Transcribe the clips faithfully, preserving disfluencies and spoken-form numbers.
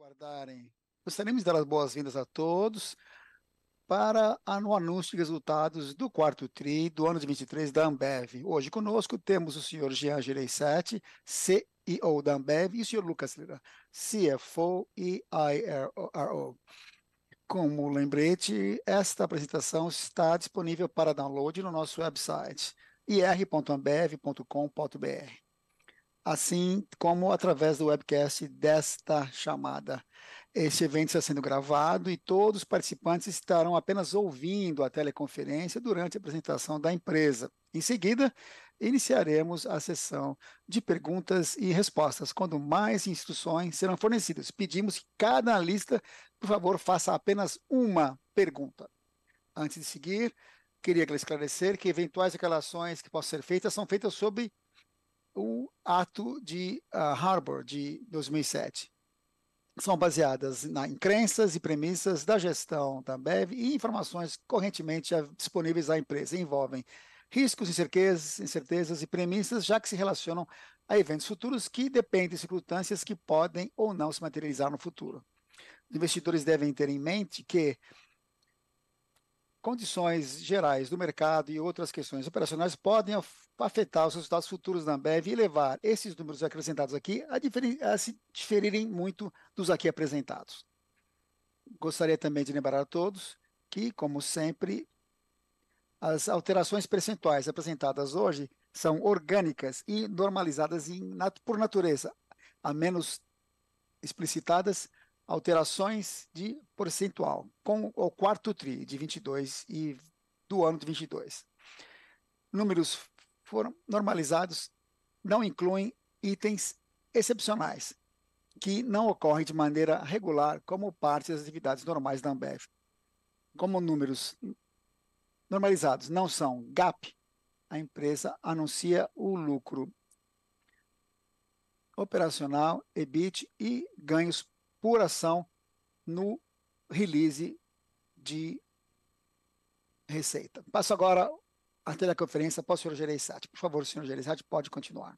aguardarem. Gostaríamos de dar as boas-vindas a todos para a- no anúncio de resultados do quarto TRI do ano de vinte e três da Ambev. Hoje conosco temos o senhor Jean Gereissati, C E O da Ambev, e o senhor Lucas Lira, C F O e I R O. Como lembrete, esta apresentação está disponível para download no nosso website i r ponto ambev ponto com ponto b r, assim como através do webcast desta chamada. Este evento está sendo gravado e todos os participantes estarão apenas ouvindo a teleconferência durante a apresentação da empresa. Em seguida, iniciaremos a sessão de perguntas e respostas, quando mais instruções serão fornecidas. Pedimos que cada analista, por favor, faça apenas uma pergunta. Antes de seguir, queria esclarecer que eventuais declarações que possam ser feitas são feitas sob o ato de uh, Harbor de dois mil e sete. São baseadas na, em crenças e premissas da gestão da Ambev e informações correntemente disponíveis à empresa. Envolvem riscos, incertezas, incertezas e premissas, já que se relacionam a eventos futuros que dependem de circunstâncias que podem ou não se materializar no futuro. Os investidores devem ter em mente que condições gerais do mercado e outras questões operacionais podem afetar os resultados futuros da Ambev e levar esses números acrescentados aqui a, diferir, a se diferirem muito dos aqui apresentados. Gostaria também de lembrar a todos que, como sempre, as alterações percentuais apresentadas hoje são orgânicas e normalizadas em, por natureza, a menos explicitadas alterações de percentual, com o quarto TRI de vinte e dois e do ano de vinte e dois. Números foram normalizados, não incluem itens excepcionais, que não ocorrem de maneira regular como parte das atividades normais da Ambev. Como números normalizados não são G A P, a empresa anuncia o lucro operacional, E B I T e ganhos por ação no release de receita. Passo agora a teleconferência para o senhor Gereissati. Por favor, senhor Gereissati, pode continuar.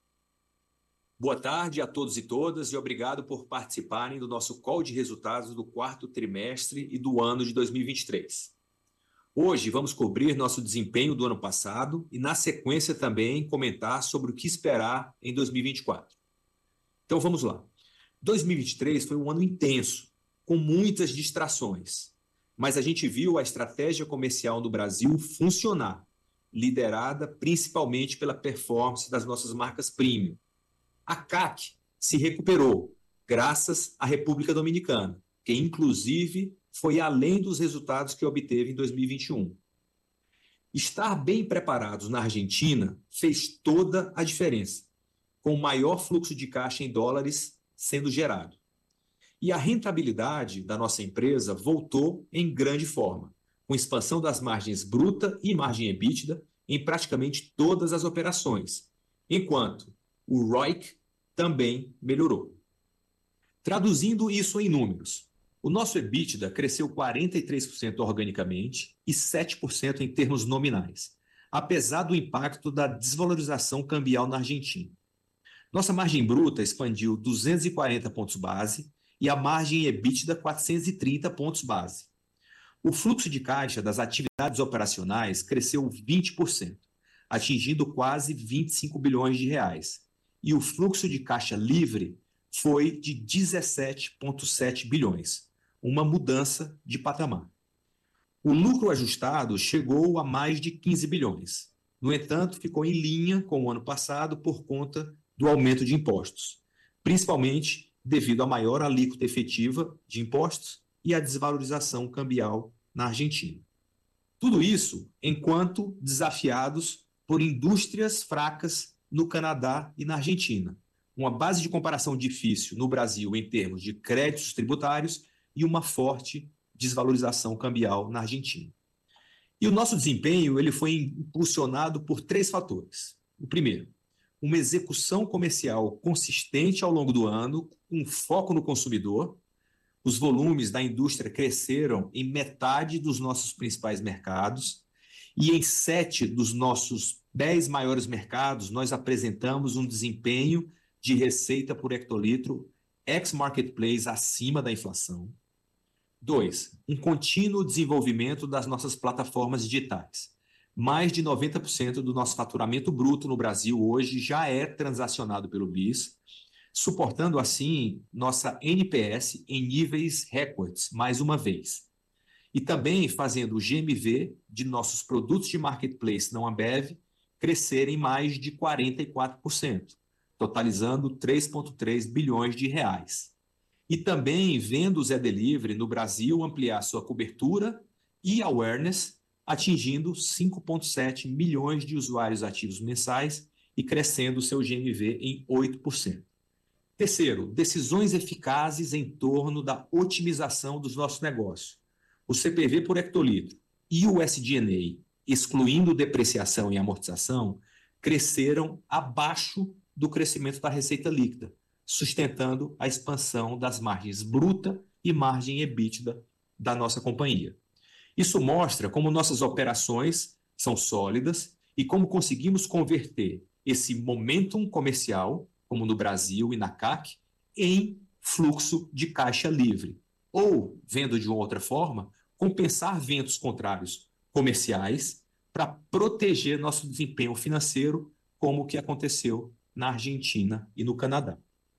Boa tarde a todos e todas e obrigado por participarem do nosso call de resultados do quarto trimestre e do ano de dois mil e vinte e três. Hoje vamos cobrir nosso desempenho do ano passado e, na sequência, também comentar sobre o que esperar em dois mil e vinte e quatro. Então vamos lá. dois mil e vinte e três foi um ano intenso, com muitas distrações, mas a gente viu a estratégia comercial no Brasil funcionar, liderada principalmente pela performance das nossas marcas premium. A C A C se recuperou, graças à República Dominicana, que inclusive foi além dos resultados que obteve em dois mil e vinte e um. Estar bem preparados na Argentina fez toda a diferença, com o maior fluxo de caixa em dólares sendo gerado. E a rentabilidade da nossa empresa voltou em grande forma, com expansão das margens bruta e margem EBITDA em praticamente todas as operações, enquanto o R O I C também melhorou. Traduzindo isso em números, o nosso EBITDA cresceu quarenta e três por cento organicamente e sete por cento em termos nominais, apesar do impacto da desvalorização cambial na Argentina. Nossa margem bruta expandiu duzentos e quarenta pontos base e a margem EBITDA quatrocentos e trinta pontos base. O fluxo de caixa das atividades operacionais cresceu vinte por cento, atingindo quase vinte e cinco bilhões de reais, e o fluxo de caixa livre foi de dezessete vírgula sete bilhões, uma mudança de patamar. O lucro ajustado chegou a mais de quinze bilhões. No entanto, ficou em linha com o ano passado por conta do aumento de impostos, principalmente devido à maior alíquota efetiva de impostos e à desvalorização cambial na Argentina. Tudo isso enquanto desafiados por indústrias fracas no Canadá e na Argentina, uma base de comparação difícil no Brasil em termos de créditos tributários e uma forte desvalorização cambial na Argentina. E o nosso desempenho ele foi impulsionado por três fatores. O primeiro, uma execução comercial consistente ao longo do ano, com foco no consumidor. Os volumes da indústria cresceram em metade dos nossos principais mercados e em sete dos nossos dez maiores mercados nós apresentamos um desempenho de receita por hectolitro ex-marketplace acima da inflação. Dois, um contínuo desenvolvimento das nossas plataformas digitais. Mais de noventa por cento do nosso faturamento bruto no Brasil hoje já é transacionado pelo B I S, suportando assim nossa N P S em níveis recordes, mais uma vez. E também fazendo o G M V de nossos produtos de marketplace não Ambev crescerem mais de quarenta e quatro por cento, totalizando três vírgula três bilhões de reais. E também vendo o Zé Delivery no Brasil ampliar sua cobertura e awareness, atingindo cinco vírgula sete milhões de usuários ativos mensais e crescendo seu G M V em oito por cento. Terceiro, decisões eficazes em torno da otimização dos nossos negócios. O C P V por hectolitro e o S G and A, excluindo depreciação e amortização, cresceram abaixo do crescimento da receita líquida, sustentando a expansão das margens bruta e margem EBITDA da nossa companhia. Isso mostra como nossas operações são sólidas e como conseguimos converter esse momentum comercial, como no Brasil e na C A C, em fluxo de caixa livre. Ou, vendo de uma outra forma, compensar ventos contrários comerciais para proteger nosso desempenho financeiro, como o que aconteceu na Argentina e no Canadá.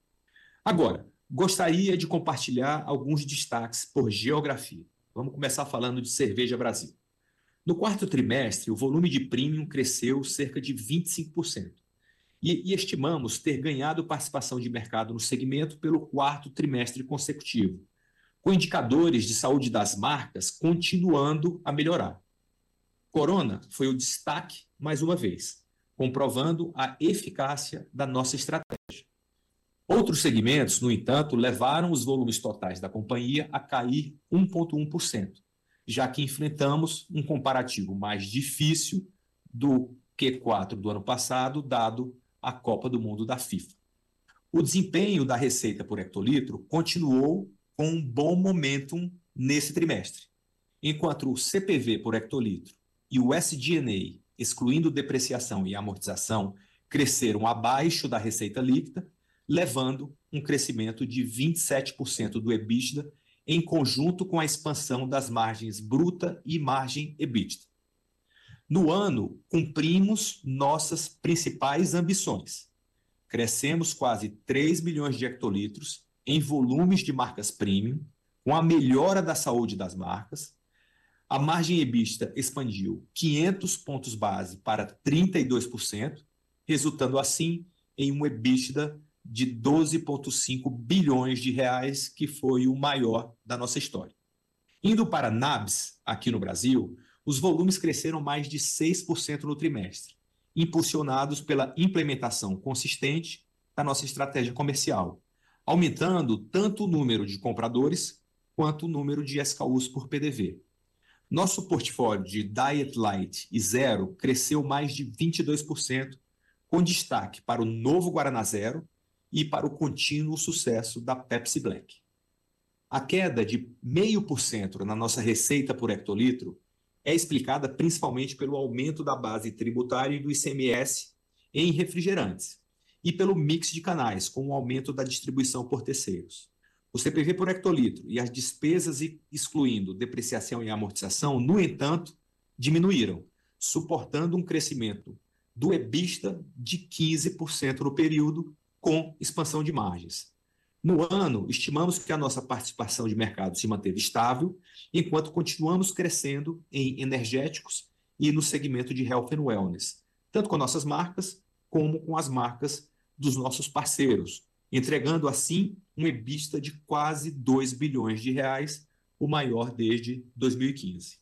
Agora, gostaria de compartilhar alguns destaques por geografia. Vamos começar falando de Cerveja Brasil. No quarto trimestre, o volume de premium cresceu cerca de vinte e cinco por cento. E, e estimamos ter ganhado participação de mercado no segmento pelo quarto trimestre consecutivo, com indicadores de saúde das marcas continuando a melhorar. Corona foi o destaque mais uma vez, comprovando a eficácia da nossa estratégia. Outros segmentos, no entanto, levaram os volumes totais da companhia a cair um vírgula um por cento, já que enfrentamos um comparativo mais difícil do Q quatro do ano passado, dado a Copa do Mundo da FIFA. O desempenho da receita por hectolitro continuou com um bom momentum nesse trimestre, enquanto o C P V por hectolitro e o S G and A, excluindo depreciação e amortização, cresceram abaixo da receita líquida, levando um crescimento de vinte e sete por cento do EBITDA em conjunto com a expansão das margens bruta e margem EBITDA. No ano, cumprimos nossas principais ambições. Crescemos quase três milhões de hectolitros em volumes de marcas premium, com a melhora da saúde das marcas. A margem EBITDA expandiu quinhentos pontos base para trinta e dois por cento, resultando assim em um EBITDA de doze vírgula cinco bilhões de reais, que foi o maior da nossa história. Indo para N A B S, aqui no Brasil, os volumes cresceram mais de seis por cento no trimestre, impulsionados pela implementação consistente da nossa estratégia comercial, aumentando tanto o número de compradores quanto o número de S K Us por P D V. Nosso portfólio de Diet Light e Zero cresceu mais de vinte e dois por cento, com destaque para o novo Guaraná Zero e para o contínuo sucesso da Pepsi Black. A queda de zero vírgula cinco por cento na nossa receita por hectolitro é explicada principalmente pelo aumento da base tributária e do I C M S em refrigerantes e pelo mix de canais, com o aumento da distribuição por terceiros. O C P V por hectolitro e as despesas excluindo depreciação e amortização, no entanto, diminuíram, suportando um crescimento do EBITDA de quinze por cento no período, com expansão de margens. No ano, estimamos que a nossa participação de mercado se manteve estável, enquanto continuamos crescendo em energéticos e no segmento de Health and Wellness, tanto com nossas marcas como com as marcas dos nossos parceiros, entregando assim um EBITDA de quase dois bilhões de reais, o maior desde dois mil e quinze.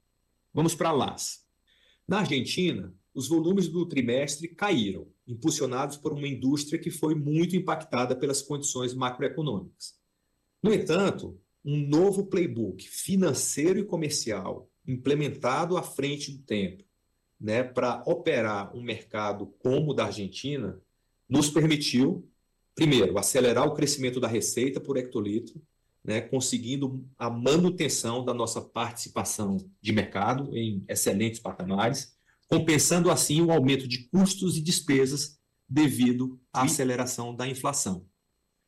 Vamos para a L A S. Na Argentina, os volumes do trimestre caíram, impulsionados por uma indústria que foi muito impactada pelas condições macroeconômicas. No entanto, um novo playbook financeiro e comercial implementado à frente do tempo, né, para operar um mercado como o da Argentina, nos permitiu, primeiro, acelerar o crescimento da receita por hectolitro, né, conseguindo a manutenção da nossa participação de mercado em excelentes patamares, compensando assim o aumento de custos e despesas devido à aceleração da inflação.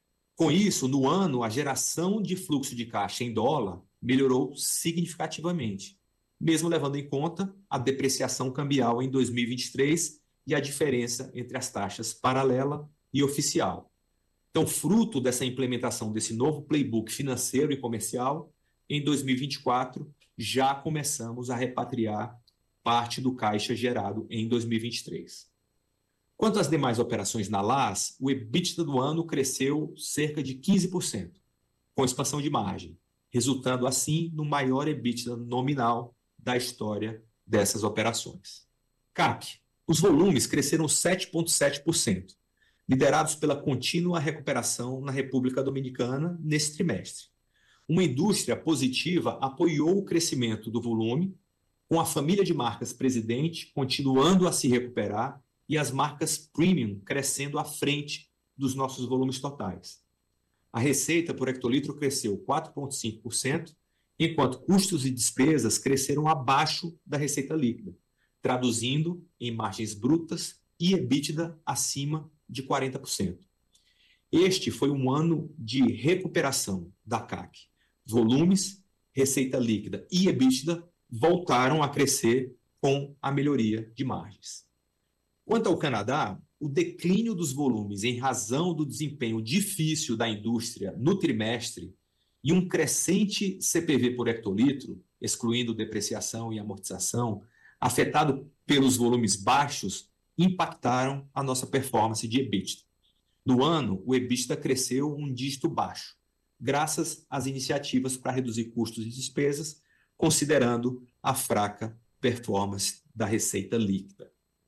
Com isso, no ano, a geração de fluxo de caixa em dólar melhorou significativamente, mesmo levando em conta a depreciação cambial em dois mil e vinte e três e a diferença entre as taxas paralela e oficial. Então, fruto dessa implementação desse novo playbook financeiro e comercial, em dois mil e vinte e quatro já começamos a repatriar parte do caixa gerado em dois mil e vinte e três. Quanto às demais operações na LAS, o EBITDA do ano cresceu cerca de quinze por cento, com expansão de margem, resultando assim no maior EBITDA nominal da história dessas operações. C A C. Os volumes cresceram sete vírgula sete por cento, liderados pela contínua recuperação na República Dominicana nesse trimestre. Uma indústria positiva apoiou o crescimento do volume, com a família de marcas Presidente continuando a se recuperar e as marcas Premium crescendo à frente dos nossos volumes totais. A receita por hectolitro cresceu quatro vírgula cinco por cento, enquanto custos e despesas cresceram abaixo da receita líquida, traduzindo em margens brutas e EBITDA acima de quarenta por cento. Este foi um ano de recuperação da C A C. Volumes, receita líquida e EBITDA voltaram a crescer com a melhoria de margens. Quanto ao Canadá, o declínio dos volumes em razão do desempenho difícil da indústria no trimestre e um crescente C P V por hectolitro, excluindo depreciação e amortização, afetado pelos volumes baixos, impactaram a nossa performance de EBITDA. No ano, o EBITDA cresceu um dígito baixo, graças às iniciativas para reduzir custos e despesas, considerando a fraca performance da receita líquida.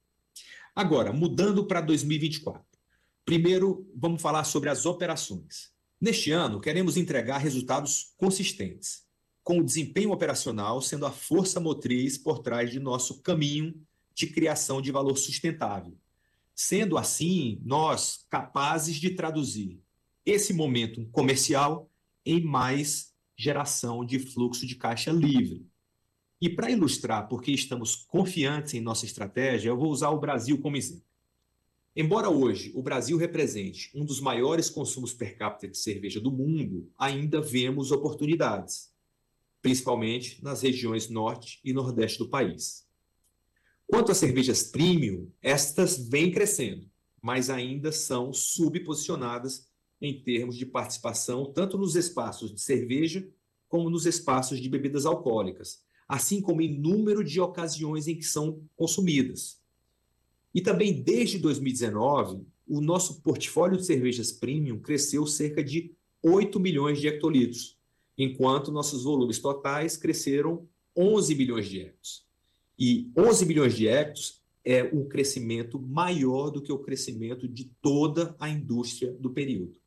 Agora, mudando para dois mil e vinte e quatro. Primeiro, vamos falar sobre as operações. Neste ano, queremos entregar resultados consistentes, com o desempenho operacional sendo a força motriz por trás de nosso caminho de criação de valor sustentável. Sendo assim, nós capazes de traduzir esse momento comercial em mais geração de fluxo de caixa livre. E para ilustrar por que estamos confiantes em nossa estratégia, eu vou usar o Brasil como exemplo. Embora hoje o Brasil represente um dos maiores consumos per capita de cerveja do mundo, ainda vemos oportunidades, principalmente nas regiões norte e nordeste do país. Quanto às cervejas premium, estas vêm crescendo, mas ainda são subposicionadas em termos de participação tanto nos espaços de cerveja como nos espaços de bebidas alcoólicas, assim como em número de ocasiões em que são consumidas. E também desde dois mil e dezenove, o nosso portfólio de cervejas premium cresceu cerca de oito milhões de hectolitros, enquanto nossos volumes totais cresceram onze milhões de hectos. E onze milhões de hectos é um crescimento maior do que o crescimento de toda a indústria do período.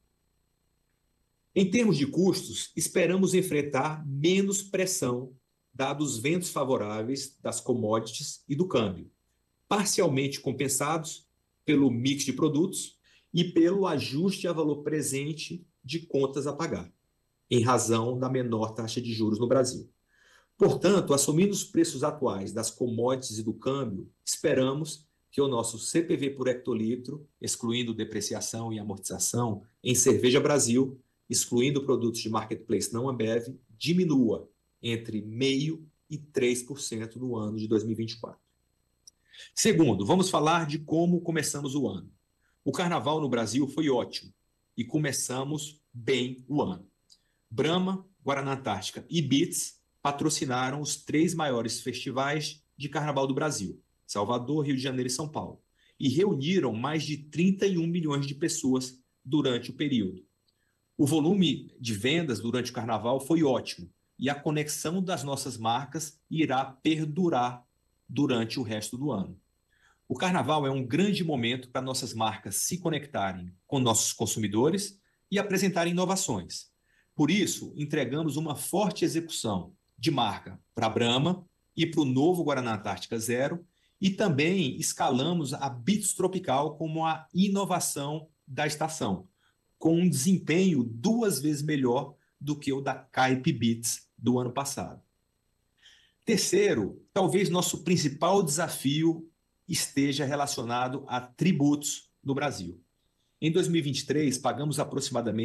Em termos de custos, esperamos enfrentar menos pressão, dados os ventos favoráveis das commodities e do câmbio, parcialmente compensados pelo mix de produtos e pelo ajuste a valor presente de contas a pagar, em razão da menor taxa de juros no Brasil. Portanto, assumindo os preços atuais das commodities e do câmbio, esperamos que o nosso C P V por hectolitro, excluindo depreciação e amortização, em Cerveja Brasil, excluindo produtos de marketplace não Ambev, diminua entre zero vírgula cinco por cento e três por cento no ano de dois mil e vinte e quatro. Segundo, vamos falar de como começamos o ano. O Carnaval no Brasil foi ótimo e começamos bem o ano. Brahma, Guaraná Antártica e Beats patrocinaram os três maiores festivais de Carnaval do Brasil, Salvador, Rio de Janeiro e São Paulo, e reuniram mais de trinta e um milhões de pessoas durante o período. O volume de vendas durante o Carnaval foi ótimo e a conexão das nossas marcas irá perdurar durante o resto do ano. O Carnaval é um grande momento para nossas marcas se conectarem com nossos consumidores e apresentarem inovações. Por isso, entregamos uma forte execução de marca para a Brahma e para o novo Guaraná Antártica Zero e também escalamos a Beats Tropical como a inovação da estação, com um desempenho duas vezes melhor do que o da Caipe Beats do ano passado. Terceiro, talvez nosso principal desafio esteja relacionado a tributos no Brasil. Em dois mil e vinte e três, pagamos aproximadamente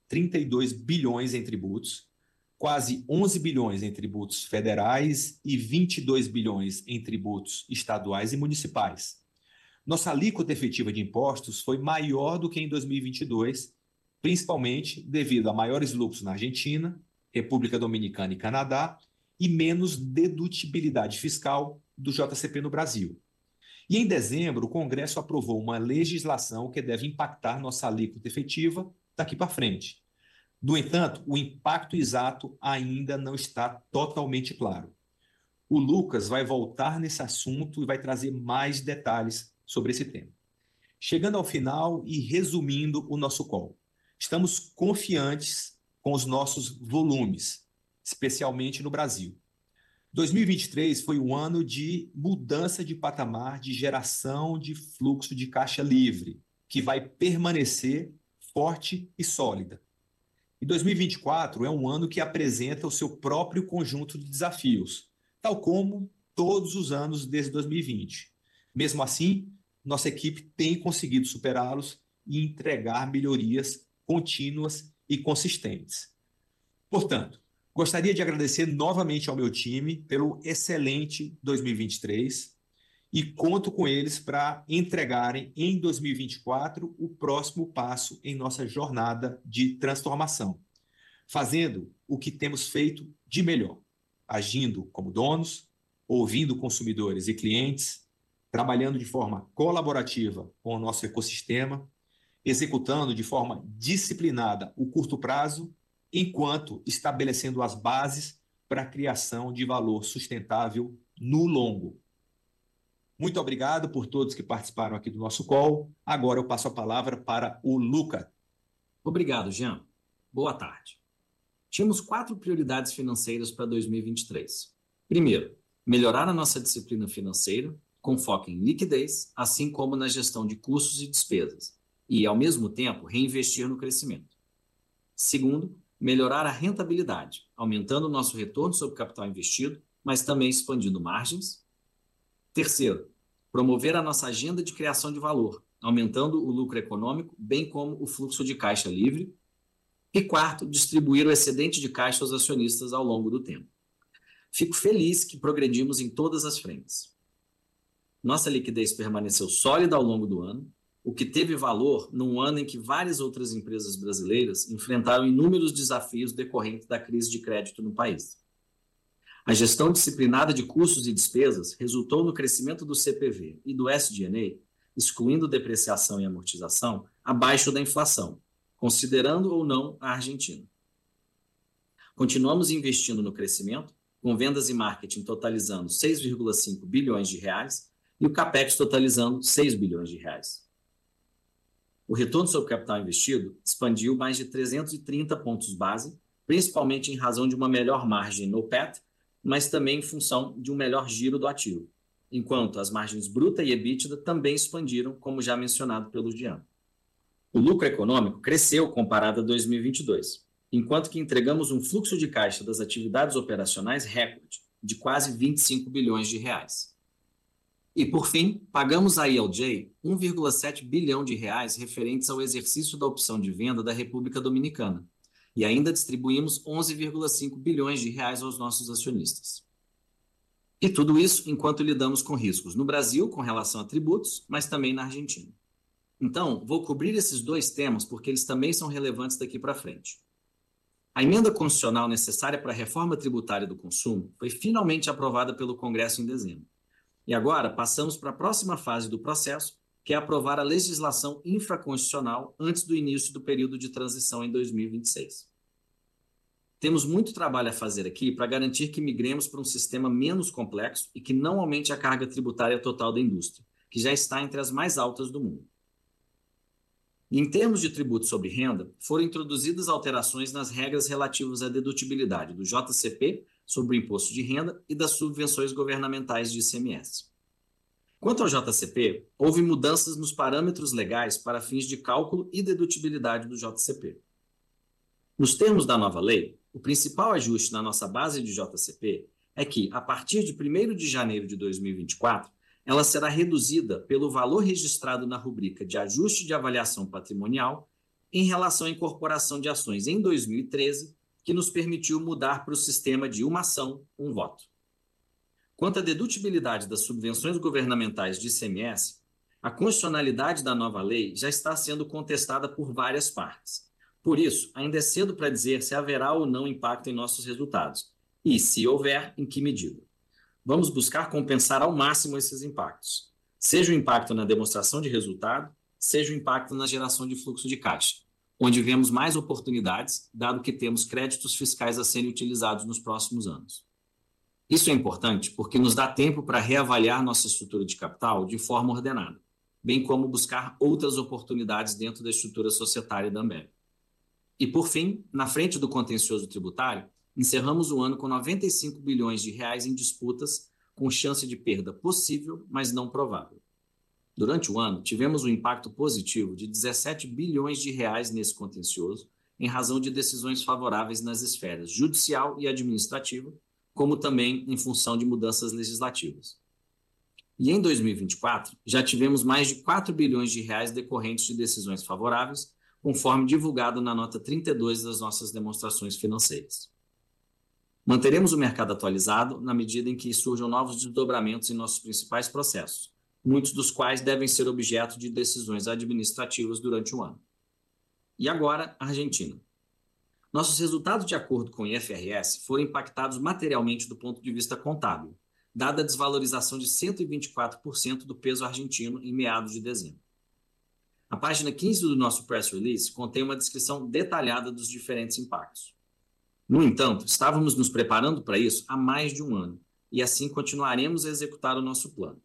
trinta e dois bilhões em tributos, quase onze bilhões em tributos federais e vinte e dois bilhões em tributos estaduais e municipais. Nossa alíquota efetiva de impostos foi maior do que em dois mil e vinte e dois, principalmente devido a maiores lucros na Argentina, República Dominicana e Canadá e menos dedutibilidade fiscal do J C P no Brasil. E em dezembro, o Congresso aprovou uma legislação que deve impactar nossa alíquota efetiva daqui para frente. No entanto, o impacto exato ainda não está totalmente claro. O Lucas vai voltar nesse assunto e vai trazer mais detalhes sobre esse tema. Chegando ao final e resumindo o nosso call, estamos confiantes com os nossos volumes, especialmente no Brasil. dois mil e vinte e três foi um ano de mudança de patamar de geração de fluxo de caixa livre, que vai permanecer forte e sólida. E dois mil e vinte e quatro é um ano que apresenta o seu próprio conjunto de desafios, tal como todos os anos desde dois mil e vinte. Mesmo assim, nossa equipe tem conseguido superá-los e entregar melhorias contínuas e consistentes. Portanto, gostaria de agradecer novamente ao meu time pelo excelente dois mil e vinte e três e conto com eles para entregarem em dois mil e vinte e quatro o próximo passo em nossa jornada de transformação, fazendo o que temos feito de melhor, agindo como donos, ouvindo consumidores e clientes, trabalhando de forma colaborativa com o nosso ecossistema, executando de forma disciplinada o curto prazo, enquanto estabelecendo as bases para a criação de valor sustentável no longo. Muito obrigado por todos que participaram aqui do nosso call. Agora eu passo a palavra para o Luca. Obrigado, Jean. Boa tarde. Tínhamos quatro prioridades financeiras para dois mil e vinte e três. Primeiro, melhorar a nossa disciplina financeira, com foco em liquidez, assim como na gestão de custos e despesas, e, ao mesmo tempo, reinvestir no crescimento. Segundo, melhorar a rentabilidade, aumentando o nosso retorno sobre o capital investido, mas também expandindo margens. Terceiro, promover a nossa agenda de criação de valor, aumentando o lucro econômico, bem como o fluxo de caixa livre. E quarto, distribuir o excedente de caixa aos acionistas ao longo do tempo. Fico feliz que progredimos em todas as frentes. Nossa liquidez permaneceu sólida ao longo do ano, o que teve valor num ano em que várias outras empresas brasileiras enfrentaram inúmeros desafios decorrentes da crise de crédito no país. A gestão disciplinada de custos e despesas resultou no crescimento do C P V e do S G and A, excluindo depreciação e amortização, abaixo da inflação, considerando ou não a Argentina. Continuamos investindo no crescimento, com vendas e marketing totalizando seis vírgula cinco bilhões de reais e o CAPEX totalizando seis bilhões de reais. O retorno sobre o capital investido expandiu mais de trezentos e trinta pontos base, principalmente em razão de uma melhor margem no P E T, mas também em função de um melhor giro do ativo, enquanto as margens bruta e EBITDA também expandiram, como já mencionado pelo Jean. O lucro econômico cresceu comparado a dois mil e vinte e dois, enquanto que entregamos um fluxo de caixa das atividades operacionais recorde, de quase vinte e cinco bilhões de reais. E, por fim, pagamos à E L J um vírgula sete bilhão de reais referentes ao exercício da opção de venda da República Dominicana, e ainda distribuímos onze vírgula cinco bilhões de reais aos nossos acionistas. E tudo isso enquanto lidamos com riscos no Brasil com relação a tributos, mas também na Argentina. Então, vou cobrir esses dois temas porque eles também são relevantes daqui para frente. A emenda constitucional necessária para a reforma tributária do consumo foi finalmente aprovada pelo Congresso em dezembro. E agora passamos para a próxima fase do processo, que é aprovar a legislação infraconstitucional antes do início do período de transição em dois mil e vinte e seis. Temos muito trabalho a fazer aqui para garantir que migremos para um sistema menos complexo e que não aumente a carga tributária total da indústria, que já está entre as mais altas do mundo. Em termos de tributo sobre renda, foram introduzidas alterações nas regras relativas à dedutibilidade do J C P sobre o imposto de renda e das subvenções governamentais de I C M S. Quanto ao J C P, houve mudanças nos parâmetros legais para fins de cálculo e dedutibilidade do J C P. Nos termos da nova lei, o principal ajuste na nossa base de J C P é que, a partir de primeiro de janeiro de dois mil e vinte e quatro, ela será reduzida pelo valor registrado na rubrica de ajuste de avaliação patrimonial em relação à incorporação de ações em dois mil e treze, que nos permitiu mudar para o sistema de uma ação, um voto. Quanto à dedutibilidade das subvenções governamentais de I C M S, a constitucionalidade da nova lei já está sendo contestada por várias partes. Por isso, ainda é cedo para dizer se haverá ou não impacto em nossos resultados, e, se houver, em que medida. Vamos buscar compensar ao máximo esses impactos, seja o impacto na demonstração de resultado, seja o impacto na geração de fluxo de caixa, onde vemos mais oportunidades, dado que temos créditos fiscais a serem utilizados nos próximos anos. Isso é importante porque nos dá tempo para reavaliar nossa estrutura de capital de forma ordenada, bem como buscar outras oportunidades dentro da estrutura societária da Ambev. E, por fim, na frente do contencioso tributário, encerramos o ano com noventa e cinco bilhões de reais em disputas, com chance de perda possível, mas não provável. Durante o ano, tivemos um impacto positivo de dezessete bilhões de reais nesse contencioso, em razão de decisões favoráveis nas esferas judicial e administrativa, como também em função de mudanças legislativas. E em dois mil e vinte e quatro, já tivemos mais de quatro bilhões de reais decorrentes de decisões favoráveis, conforme divulgado na nota trinta e dois das nossas demonstrações financeiras. Manteremos o mercado atualizado na medida em que surjam novos desdobramentos em nossos principais processos, muitos dos quais devem ser objeto de decisões administrativas durante o ano. E agora, a Argentina. Nossos resultados, de acordo com o I F R S, foram impactados materialmente do ponto de vista contábil, dada a desvalorização de cento e vinte e quatro por cento do peso argentino em meados de dezembro. A página quinze do nosso press release contém uma descrição detalhada dos diferentes impactos. No entanto, estávamos nos preparando para isso há mais de um ano, e assim continuaremos a executar o nosso plano.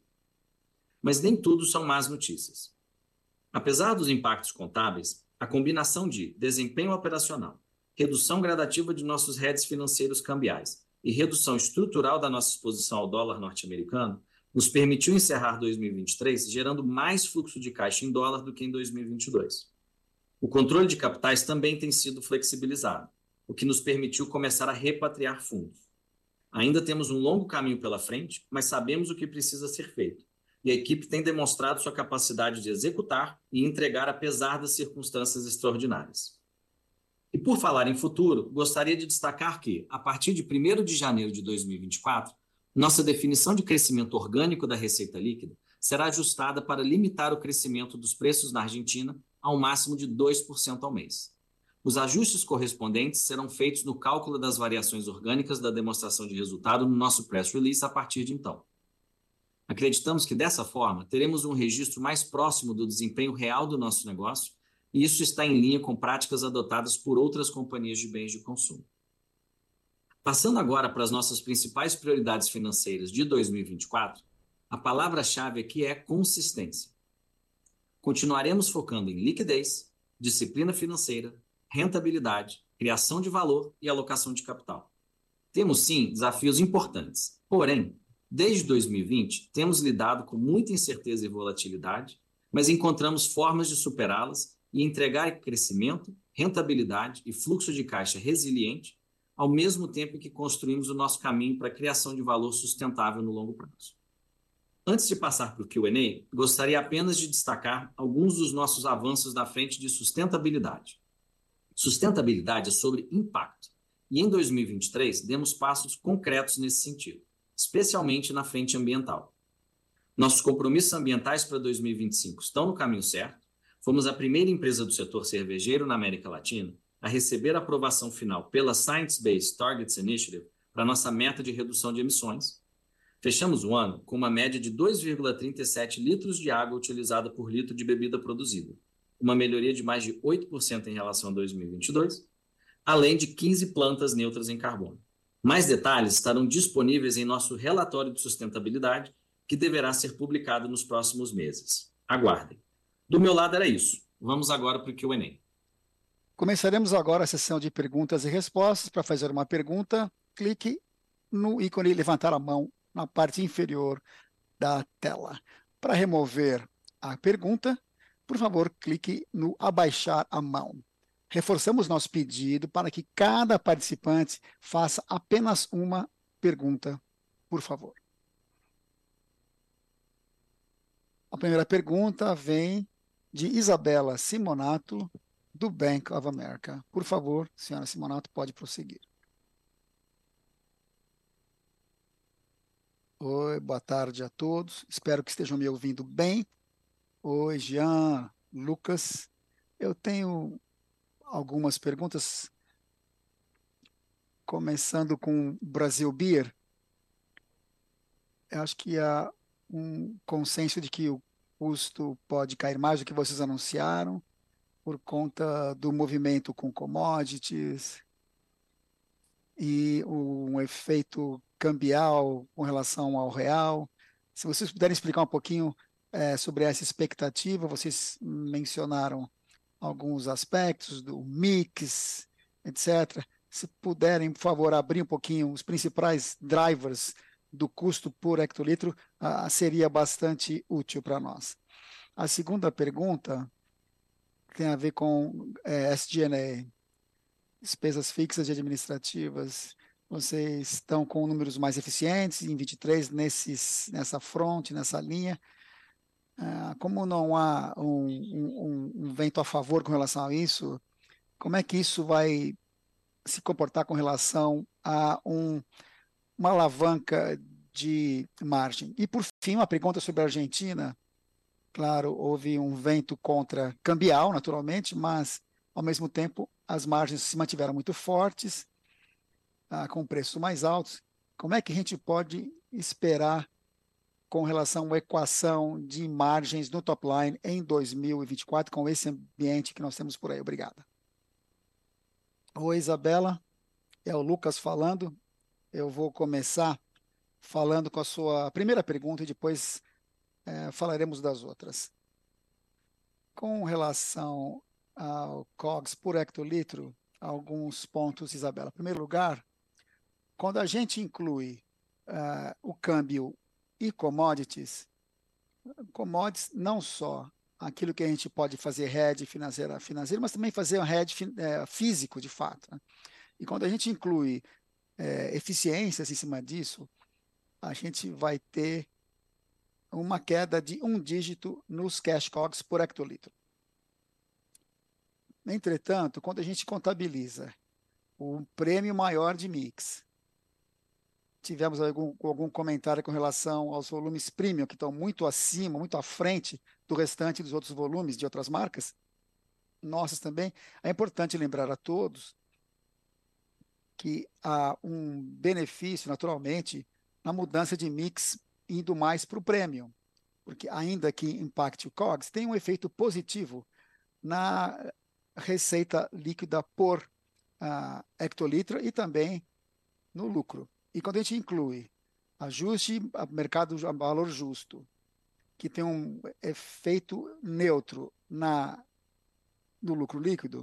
Mas nem tudo são más notícias. Apesar dos impactos contábeis, a combinação de desempenho operacional, redução gradativa de nossos hedges financeiros cambiais e redução estrutural da nossa exposição ao dólar norte-americano nos permitiu encerrar dois mil e vinte e três gerando mais fluxo de caixa em dólar do que em dois mil e vinte e dois. O controle de capitais também tem sido flexibilizado, o que nos permitiu começar a repatriar fundos. Ainda temos um longo caminho pela frente, mas sabemos o que precisa ser feito, e a equipe tem demonstrado sua capacidade de executar e entregar apesar das circunstâncias extraordinárias. E por falar em futuro, gostaria de destacar que, a partir de primeiro de janeiro de dois mil e vinte e quatro, nossa definição de crescimento orgânico da receita líquida será ajustada para limitar o crescimento dos preços na Argentina a um máximo de dois por cento ao mês. Os ajustes correspondentes serão feitos no cálculo das variações orgânicas da demonstração de resultado no nosso press release a partir de então. Acreditamos que, dessa forma, teremos um registro mais próximo do desempenho real do nosso negócio, e isso está em linha com práticas adotadas por outras companhias de bens de consumo. Passando agora para as nossas principais prioridades financeiras de dois mil e vinte e quatro, a palavra-chave aqui é consistência. Continuaremos focando em liquidez, disciplina financeira, rentabilidade, criação de valor e alocação de capital. Temos, sim, desafios importantes, porém, desde dois mil e vinte, temos lidado com muita incerteza e volatilidade, mas encontramos formas de superá-las e entregar crescimento, rentabilidade e fluxo de caixa resiliente, ao mesmo tempo que construímos o nosso caminho para a criação de valor sustentável no longo prazo. Antes de passar para o Q and A, gostaria apenas de destacar alguns dos nossos avanços na frente de sustentabilidade. Sustentabilidade é sobre impacto, e em dois mil e vinte e três demos passos concretos nesse sentido, especialmente na frente ambiental. Nossos compromissos ambientais para dois mil e vinte e cinco estão no caminho certo. Fomos a primeira empresa do setor cervejeiro na América Latina a receber a aprovação final pela Science Based Targets Initiative para nossa meta de redução de emissões. Fechamos o ano com uma média de dois vírgula trinta e sete litros de água utilizada por litro de bebida produzida, uma melhoria de mais de oito por cento em relação a dois mil e vinte e dois, além de quinze plantas neutras em carbono. Mais detalhes estarão disponíveis em nosso relatório de sustentabilidade, que deverá ser publicado nos próximos meses. Aguardem. Do meu lado era isso. Vamos agora para o Q and A. Começaremos agora a sessão de perguntas e respostas. Para fazer uma pergunta, clique no ícone levantar a mão na parte inferior da tela. Para remover a pergunta, por favor, clique no abaixar a mão. Reforçamos nosso pedido para que cada participante faça apenas uma pergunta, por favor. A primeira pergunta vem de Isabela Simonato, do Bank of America. Por favor, senhora Simonato, pode prosseguir. Oi, boa tarde a todos. Espero que estejam me ouvindo bem. Oi, Jean, Lucas. Eu tenho algumas perguntas, começando com Brasil Beer. Eu acho que há um consenso de que o custo pode cair mais do que vocês anunciaram, por conta do movimento com commodities e um efeito cambial com relação ao real. Se vocês puderem explicar um pouquinho é, sobre essa expectativa, vocês mencionaram alguns aspectos do mix, etcétera. Se puderem, por favor, abrir um pouquinho os principais drivers do custo por hectolitro, ah, seria bastante útil para nós. A segunda pergunta tem a ver com é, S G and A, despesas fixas e administrativas. Vocês estão com números mais eficientes em vinte e três nesses, nessa fronte, nessa linha. Ah, como não há um, um, um vento a favor com relação a isso, como é que isso vai se comportar com relação a um, uma alavanca de margem? E, por fim, uma pergunta sobre a Argentina. Claro, houve um vento contra cambial, naturalmente, mas, ao mesmo tempo, as margens se mantiveram muito fortes, ah, com preços mais altos. Como é que a gente pode esperar com relação à equação de margens no top line em dois mil e vinte e quatro, com esse ambiente que nós temos por aí? Obrigada. Oi, Isabela. É o Lucas falando. Eu vou começar falando com a sua primeira pergunta e depois é, falaremos das outras. Com relação ao COGS por hectolitro, alguns pontos, Isabela. Em primeiro lugar, quando a gente inclui uh, o câmbio e commodities, commodities não só aquilo que a gente pode fazer hedge financeiro, financeiro mas também fazer um hedge é, físico, de fato. Né? E quando a gente inclui é, eficiências em cima disso, a gente vai ter uma queda de um dígito nos cash COGS por hectolitro. Entretanto, quando a gente contabiliza o prêmio maior de mix, tivemos algum, algum comentário com relação aos volumes premium, que estão muito acima, muito à frente do restante dos outros volumes de outras marcas, nossas também, é importante lembrar a todos que há um benefício, naturalmente, na mudança de mix indo mais para o premium, porque ainda que impacte o COGS, tem um efeito positivo na receita líquida por uh, hectolitro e também no lucro. E quando a gente inclui ajuste a mercado a valor justo, que tem um efeito neutro na, no lucro líquido,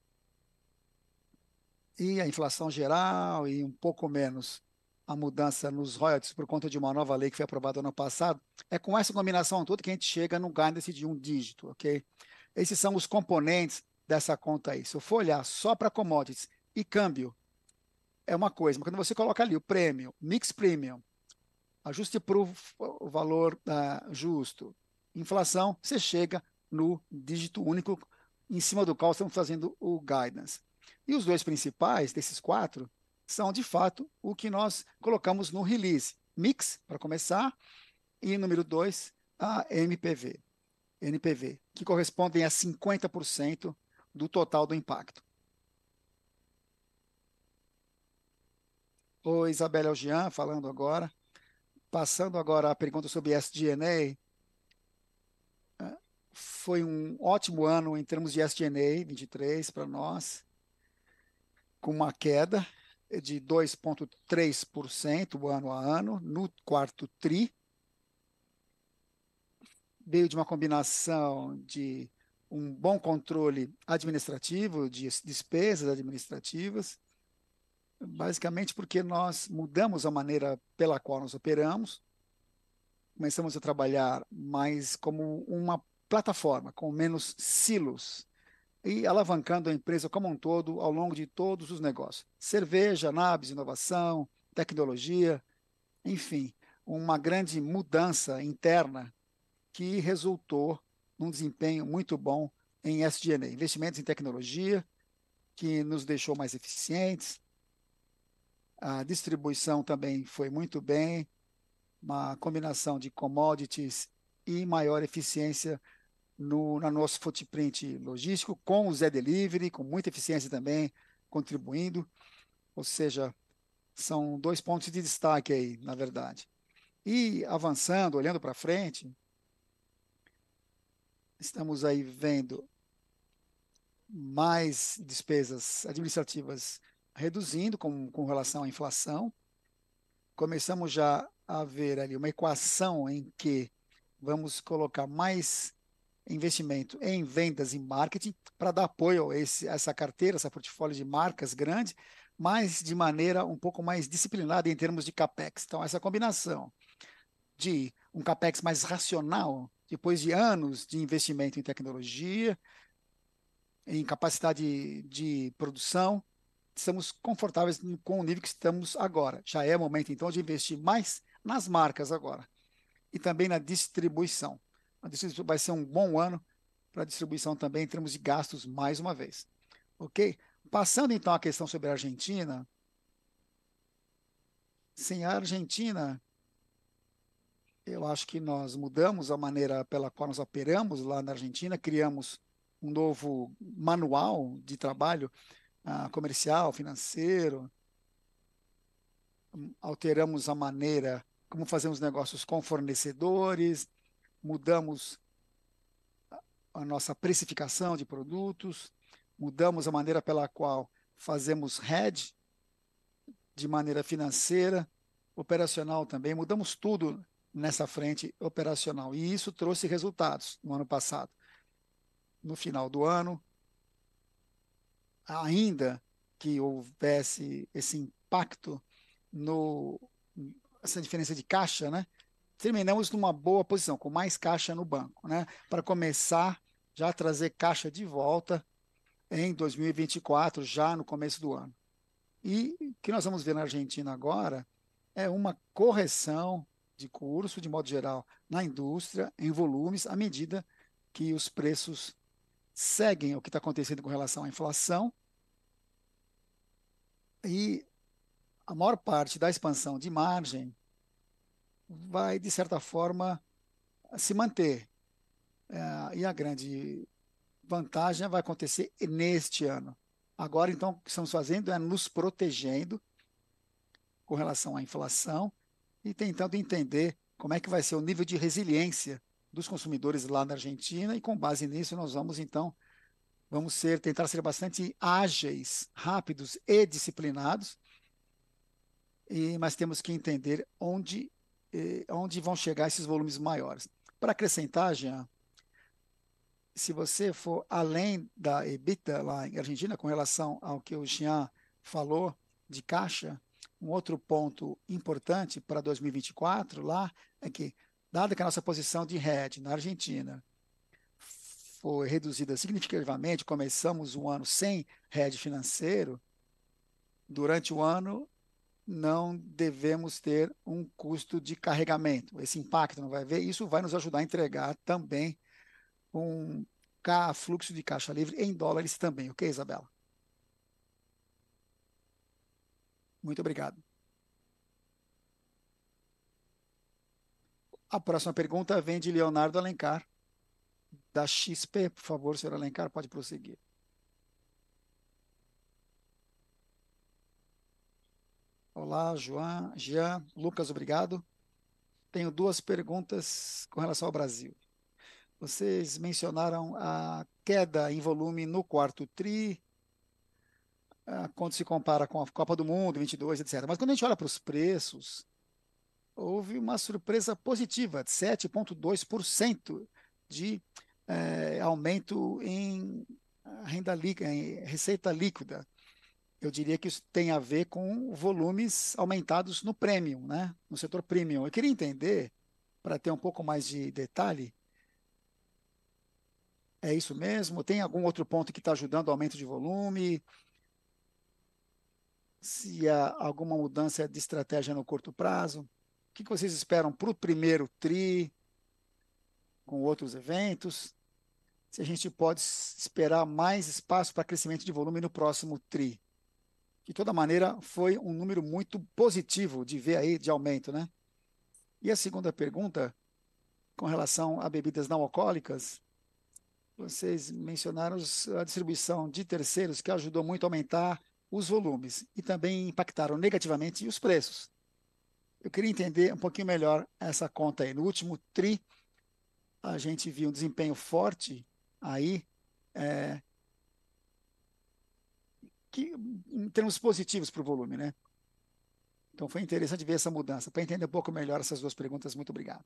e a inflação geral e um pouco menos a mudança nos royalties por conta de uma nova lei que foi aprovada ano passado, é com essa combinação toda que a gente chega no guidance de um dígito, ok? Esses são os componentes dessa conta aí. Se eu for olhar só para commodities e câmbio, é uma coisa, mas quando você coloca ali o prêmio, mix premium, ajuste para o valor uh, justo, inflação, você chega no dígito único em cima do qual estamos fazendo o guidance. E os dois principais desses quatro são, de fato, o que nós colocamos no release. Mix, para começar, e número dois, a M P V, N P V, que correspondem a cinquenta por cento do total do impacto. Oi, Isabela Elgian, falando agora. Passando agora a pergunta sobre S G and A. Foi um ótimo ano em termos de S G and A, vinte e três, para nós, com uma queda de dois vírgula três por cento ano a ano, no quarto tri. Veio de uma combinação de um bom controle administrativo, de despesas administrativas, basicamente porque nós mudamos a maneira pela qual nós operamos, começamos a trabalhar mais como uma plataforma, com menos silos, e alavancando a empresa como um todo ao longo de todos os negócios. Cerveja, Nabis, inovação, tecnologia, enfim, uma grande mudança interna que resultou num desempenho muito bom em S G and A, investimentos em tecnologia, que nos deixou mais eficientes. A distribuição também foi muito bem, uma combinação de commodities e maior eficiência no, no nosso footprint logístico, com o Zé Delivery, com muita eficiência também, contribuindo. Ou seja, são dois pontos de destaque aí, na verdade. E avançando, olhando para frente, estamos aí vendo mais despesas administrativas reduzindo com, com relação à inflação. Começamos já a ver ali uma equação em que vamos colocar mais investimento em vendas e marketing para dar apoio a esse, essa carteira, essa portfólio de marcas grande, mas de maneira um pouco mais disciplinada em termos de CAPEX. Então, essa combinação de um CAPEX mais racional, depois de anos de investimento em tecnologia, em capacidade de produção, estamos confortáveis com o nível que estamos agora. Já é momento, então, de investir mais nas marcas agora e também na distribuição. A distribuição vai ser um bom ano para a distribuição também, em termos de gastos, mais uma vez. Ok? Passando, então, à questão sobre a Argentina. Sim, a Argentina, eu acho que nós mudamos a maneira pela qual nós operamos lá na Argentina, criamos um novo manual de trabalho uh, comercial, financeiro, alteramos a maneira como fazemos negócios com fornecedores, mudamos a nossa precificação de produtos, mudamos a maneira pela qual fazemos hedge de maneira financeira, operacional também, mudamos tudo nessa frente operacional e isso trouxe resultados no ano passado. No final do ano, ainda que houvesse esse impacto no essa diferença de caixa, né? Terminamos numa boa posição, com mais caixa no banco, né? Para começar já a trazer caixa de volta em dois mil e vinte e quatro, já no começo do ano. E o que nós vamos ver na Argentina agora é uma correção de curso, de modo geral, na indústria, em volumes, à medida que os preços seguem o que está acontecendo com relação à inflação. E a maior parte da expansão de margem vai, de certa forma, se manter. É, e a grande vantagem vai acontecer neste ano. Agora, então, o que estamos fazendo é nos protegendo com relação à inflação e tentando entender como é que vai ser o nível de resiliência dos consumidores lá na Argentina e, com base nisso, nós vamos, então, vamos ser, tentar ser bastante ágeis, rápidos e disciplinados, e, mas temos que entender onde, eh, onde vão chegar esses volumes maiores. Para acrescentar, Jean, se você for além da EBITDA lá em Argentina, com relação ao que o Jean falou de caixa, um outro ponto importante para dois mil e vinte e quatro lá é que, dada que a nossa posição de hedge na Argentina foi reduzida significativamente, começamos o ano sem hedge financeiro, durante o ano não devemos ter um custo de carregamento. Esse impacto não vai haver, isso vai nos ajudar a entregar também um fluxo de caixa livre em dólares também, ok, Isabela? Muito obrigado. A próxima pergunta vem de Leonardo Alencar, da X P. Por favor, senhor Alencar, pode prosseguir. Olá, João, Jean, Lucas, obrigado. Tenho duas perguntas com relação ao Brasil. Vocês mencionaram a queda em volume no quarto tri, quando se compara com a Copa do Mundo, vinte e dois, etcétera. Mas quando a gente olha para os preços, houve uma surpresa positiva de sete vírgula dois por cento de é, aumento em renda líquida, em receita líquida. Eu diria que isso tem a ver com volumes aumentados no premium, né? No setor premium. Eu queria entender, para ter um pouco mais de detalhe, é isso mesmo? Tem algum outro ponto que está ajudando o aumento de volume? Se há alguma mudança de estratégia no curto prazo? O que vocês esperam para o primeiro tri, com outros eventos? se a gente pode esperar mais espaço para crescimento de volume no próximo tri. De toda maneira, foi um número muito positivo de ver aí de aumento, né? E a segunda pergunta, com relação a bebidas não alcoólicas, vocês mencionaram a distribuição de terceiros, que ajudou muito a aumentar os volumes e também impactaram negativamente os preços. Eu queria entender um pouquinho melhor essa conta aí. No último tri, a gente viu um desempenho forte aí, é, que, em termos positivos para o volume, né? Então foi interessante ver essa mudança. Para entender um pouco melhor essas duas perguntas, muito obrigado.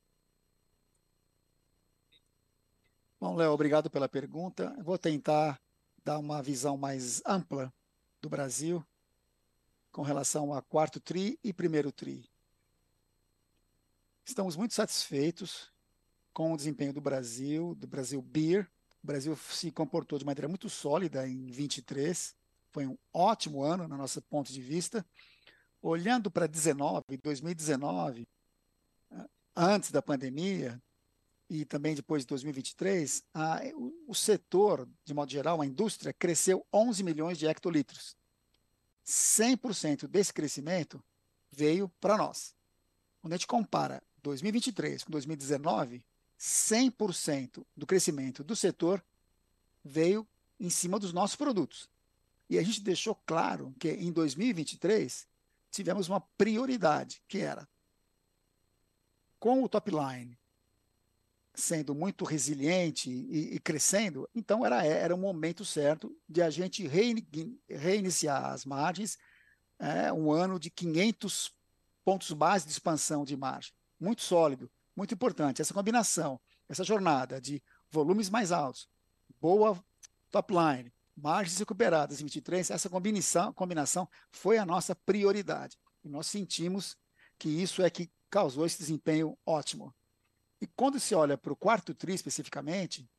Bom, Léo, obrigado pela pergunta. Eu vou tentar dar uma visão mais ampla do Brasil com relação a quarto tri e primeiro tri. Estamos muito satisfeitos com o desempenho do Brasil, do Brasil Beer. O Brasil se comportou de maneira muito sólida em vinte e três. Foi um ótimo ano, no nosso ponto de vista. Olhando para dois mil e dezenove, antes da pandemia, e também depois de dois mil e vinte e três, a, o, o setor, de modo geral, a indústria, cresceu onze milhões de hectolitros. cem por cento desse crescimento veio para nós. Quando a gente compara dois mil e vinte e três com dois mil e dezenove, cem por cento do crescimento do setor veio em cima dos nossos produtos. E a gente deixou claro que em dois mil e vinte e três tivemos uma prioridade, que era, com o top line sendo muito resiliente e, e crescendo, então era, era o momento certo de a gente rein, reiniciar as margens, é, um ano de quinhentos pontos base de expansão de margem, muito sólido, muito importante. Essa combinação, essa jornada de volumes mais altos, boa top line, margens recuperadas em vinte e três, essa combinação, combinação foi a nossa prioridade. E nós sentimos que isso é que causou esse desempenho ótimo. E quando se olha para o quarto tri especificamente,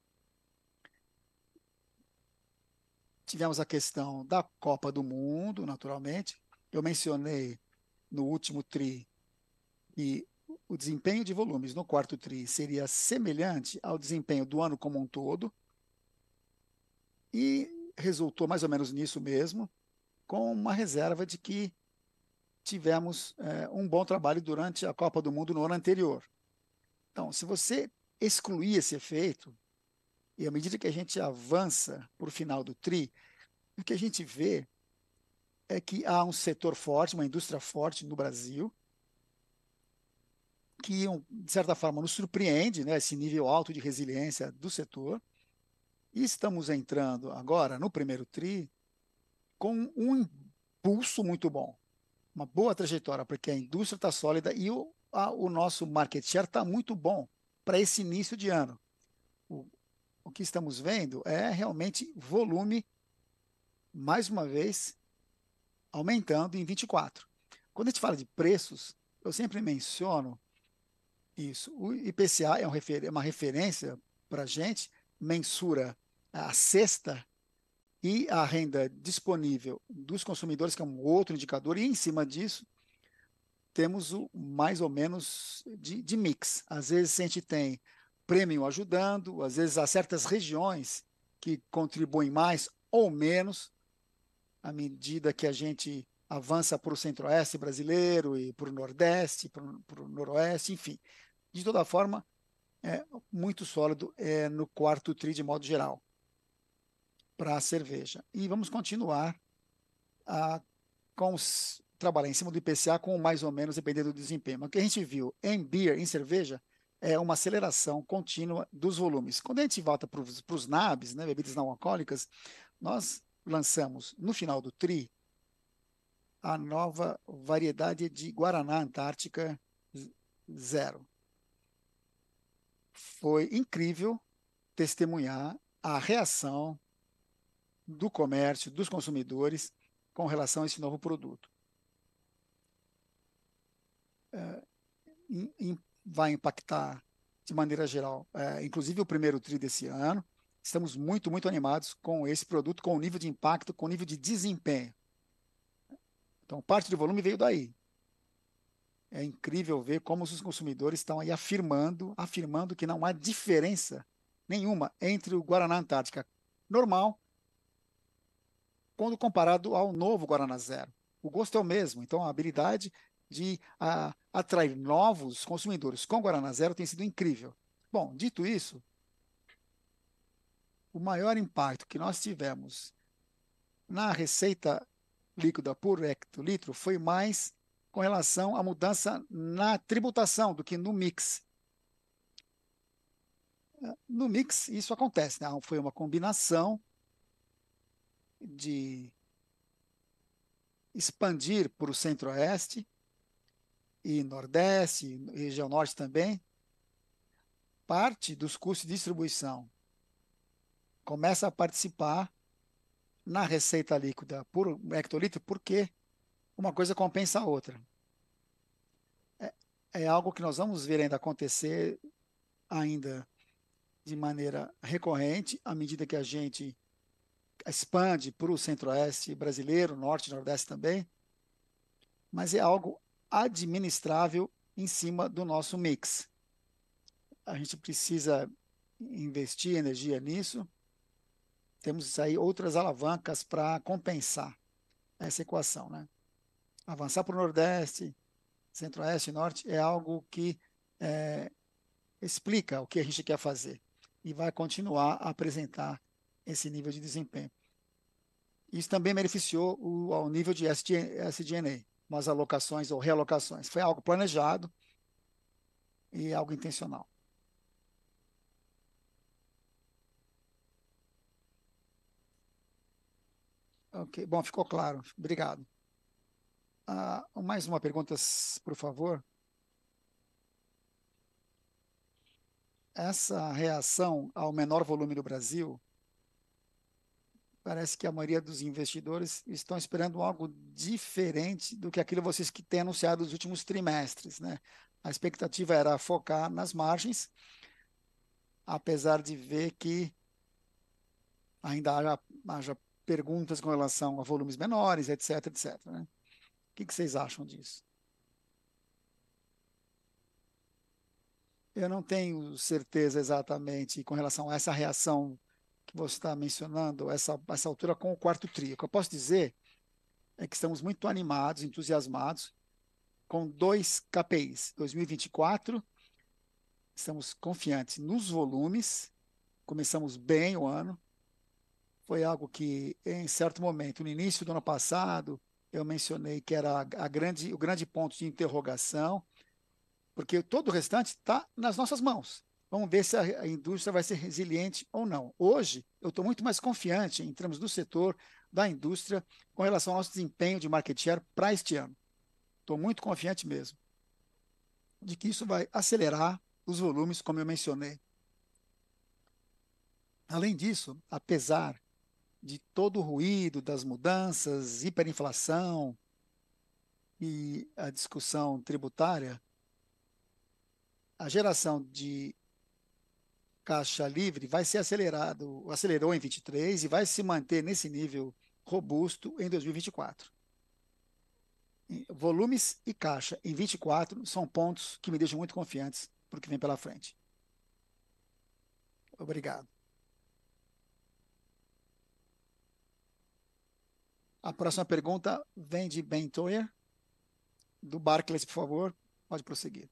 tivemos a questão da Copa do Mundo, naturalmente. Eu mencionei no último tri que o desempenho de volumes no quarto tri seria semelhante ao desempenho do ano como um todo, e resultou mais ou menos nisso mesmo, com uma reserva de que tivemos é, um bom trabalho durante a Copa do Mundo no ano anterior. Então, se você excluir esse efeito, e à medida que a gente avança para o final do tri, o que a gente vê é que há um setor forte, uma indústria forte no Brasil, que, de certa forma, nos surpreende, né, esse nível alto de resiliência do setor. E estamos entrando agora, no primeiro tri, com um impulso muito bom, uma boa trajetória, porque a indústria está sólida e o A, o nosso market share está muito bom para esse início de ano. O, o que estamos vendo é realmente volume, mais uma vez, aumentando em vinte e quatro. Quando a gente fala de preços, eu sempre menciono isso. O I P C A é um refer, uma referência para a gente, mensura a cesta e a renda disponível dos consumidores, que é um outro indicador, e em cima disso, temos o mais ou menos de, de mix. Às vezes a gente tem premium ajudando, às vezes há certas regiões que contribuem mais ou menos, à medida que a gente avança para o centro-oeste brasileiro e para o nordeste, para o noroeste, enfim. De toda forma, é muito sólido é, no quarto tri de modo geral, para a cerveja. E vamos continuar a, com os trabalhar em cima do I P C A com mais ou menos dependendo do desempenho. Mas o que a gente viu em beer, em cerveja, é uma aceleração contínua dos volumes. Quando a gente volta para os N A Bs, né, bebidas não alcoólicas, nós lançamos no final do tri a nova variedade de Guaraná Antártica Zero. Foi incrível testemunhar a reação do comércio, dos consumidores, com relação a esse novo produto. É, in, in, vai impactar de maneira geral, é, inclusive o primeiro tri desse ano. Estamos muito, muito animados com esse produto, com o nível de impacto, com o nível de desempenho. Então, parte do volume veio daí. É incrível ver como os consumidores estão aí afirmando, afirmando que não há diferença nenhuma entre o Guaraná Antártica normal quando comparado ao novo Guaraná Zero. O gosto é o mesmo, então a habilidade de a, atrair novos consumidores com Guaraná Zero tem sido incrível. Bom, dito isso, o maior impacto que nós tivemos na receita líquida por hectolitro foi mais com relação à mudança na tributação do que no mix. No mix, isso acontece, né? Foi uma combinação de expandir para o centro-oeste e nordeste, região norte também. Parte dos custos de distribuição começa a participar na receita líquida por hectolitro, porque uma coisa compensa a outra. É, é algo que nós vamos ver ainda acontecer ainda de maneira recorrente, à medida que a gente expande para o centro-oeste brasileiro, norte e nordeste também, mas é algo administrável em cima do nosso mix. A gente precisa investir energia nisso, temos aí outras alavancas para compensar essa equação, né? Avançar para o nordeste, centro-oeste e norte é algo que é, explica o que a gente quer fazer e vai continuar a apresentar esse nível de desempenho. Isso também beneficiou o, ao nível de S G and A, umas alocações ou realocações. Foi algo planejado e algo intencional. Ok, bom, ficou claro. Obrigado. Ah, mais uma pergunta, por favor. Essa reação ao menor volume do Brasil, parece que a maioria dos investidores estão esperando algo diferente do que aquilo vocês que têm anunciado nos últimos trimestres, né? A expectativa era focar nas margens, apesar de ver que ainda haja, haja perguntas com relação a volumes menores, etc, etc, né? O que, que vocês acham disso? Eu não tenho certeza exatamente com relação a essa reação que você está mencionando, essa, essa altura com o quarto tri. O que eu posso dizer é que estamos muito animados, entusiasmados, com dois K P Is. dois mil e vinte e quatro, estamos confiantes nos volumes, começamos bem o ano. Foi algo que, em certo momento, no início do ano passado, eu mencionei que era a grande, o grande ponto de interrogação, porque todo o restante está nas nossas mãos. Vamos ver se a, a indústria vai ser resiliente ou não. Hoje, eu estou muito mais confiante em termos do setor, da indústria, com relação ao nosso desempenho de market share para este ano. Estou muito confiante mesmo de que isso vai acelerar os volumes, como eu mencionei. Além disso, apesar de todo o ruído das mudanças, hiperinflação e a discussão tributária, a geração de caixa livre vai ser acelerado, acelerou em vinte e três e vai se manter nesse nível robusto em dois mil e vinte e quatro. Volumes e caixa em vinte e quatro são pontos que me deixam muito confiantes para o que vem pela frente. Obrigado. A próxima pergunta vem de Ben Toyer, do Barclays, por favor. Pode prosseguir.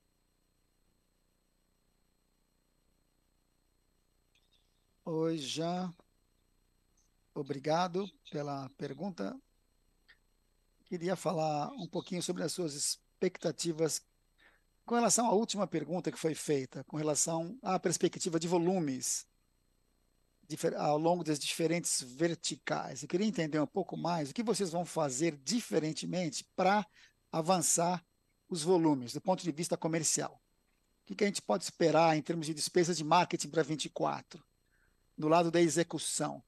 Oi, Jean. Obrigado pela pergunta. Queria falar um pouquinho sobre as suas expectativas com relação à última pergunta que foi feita, com relação à perspectiva de volumes ao longo das diferentes verticais. Eu queria entender um pouco mais o que vocês vão fazer diferentemente para avançar os volumes do ponto de vista comercial. O que a gente pode esperar em termos de despesas de marketing para vinte e quatro, do lado da execução?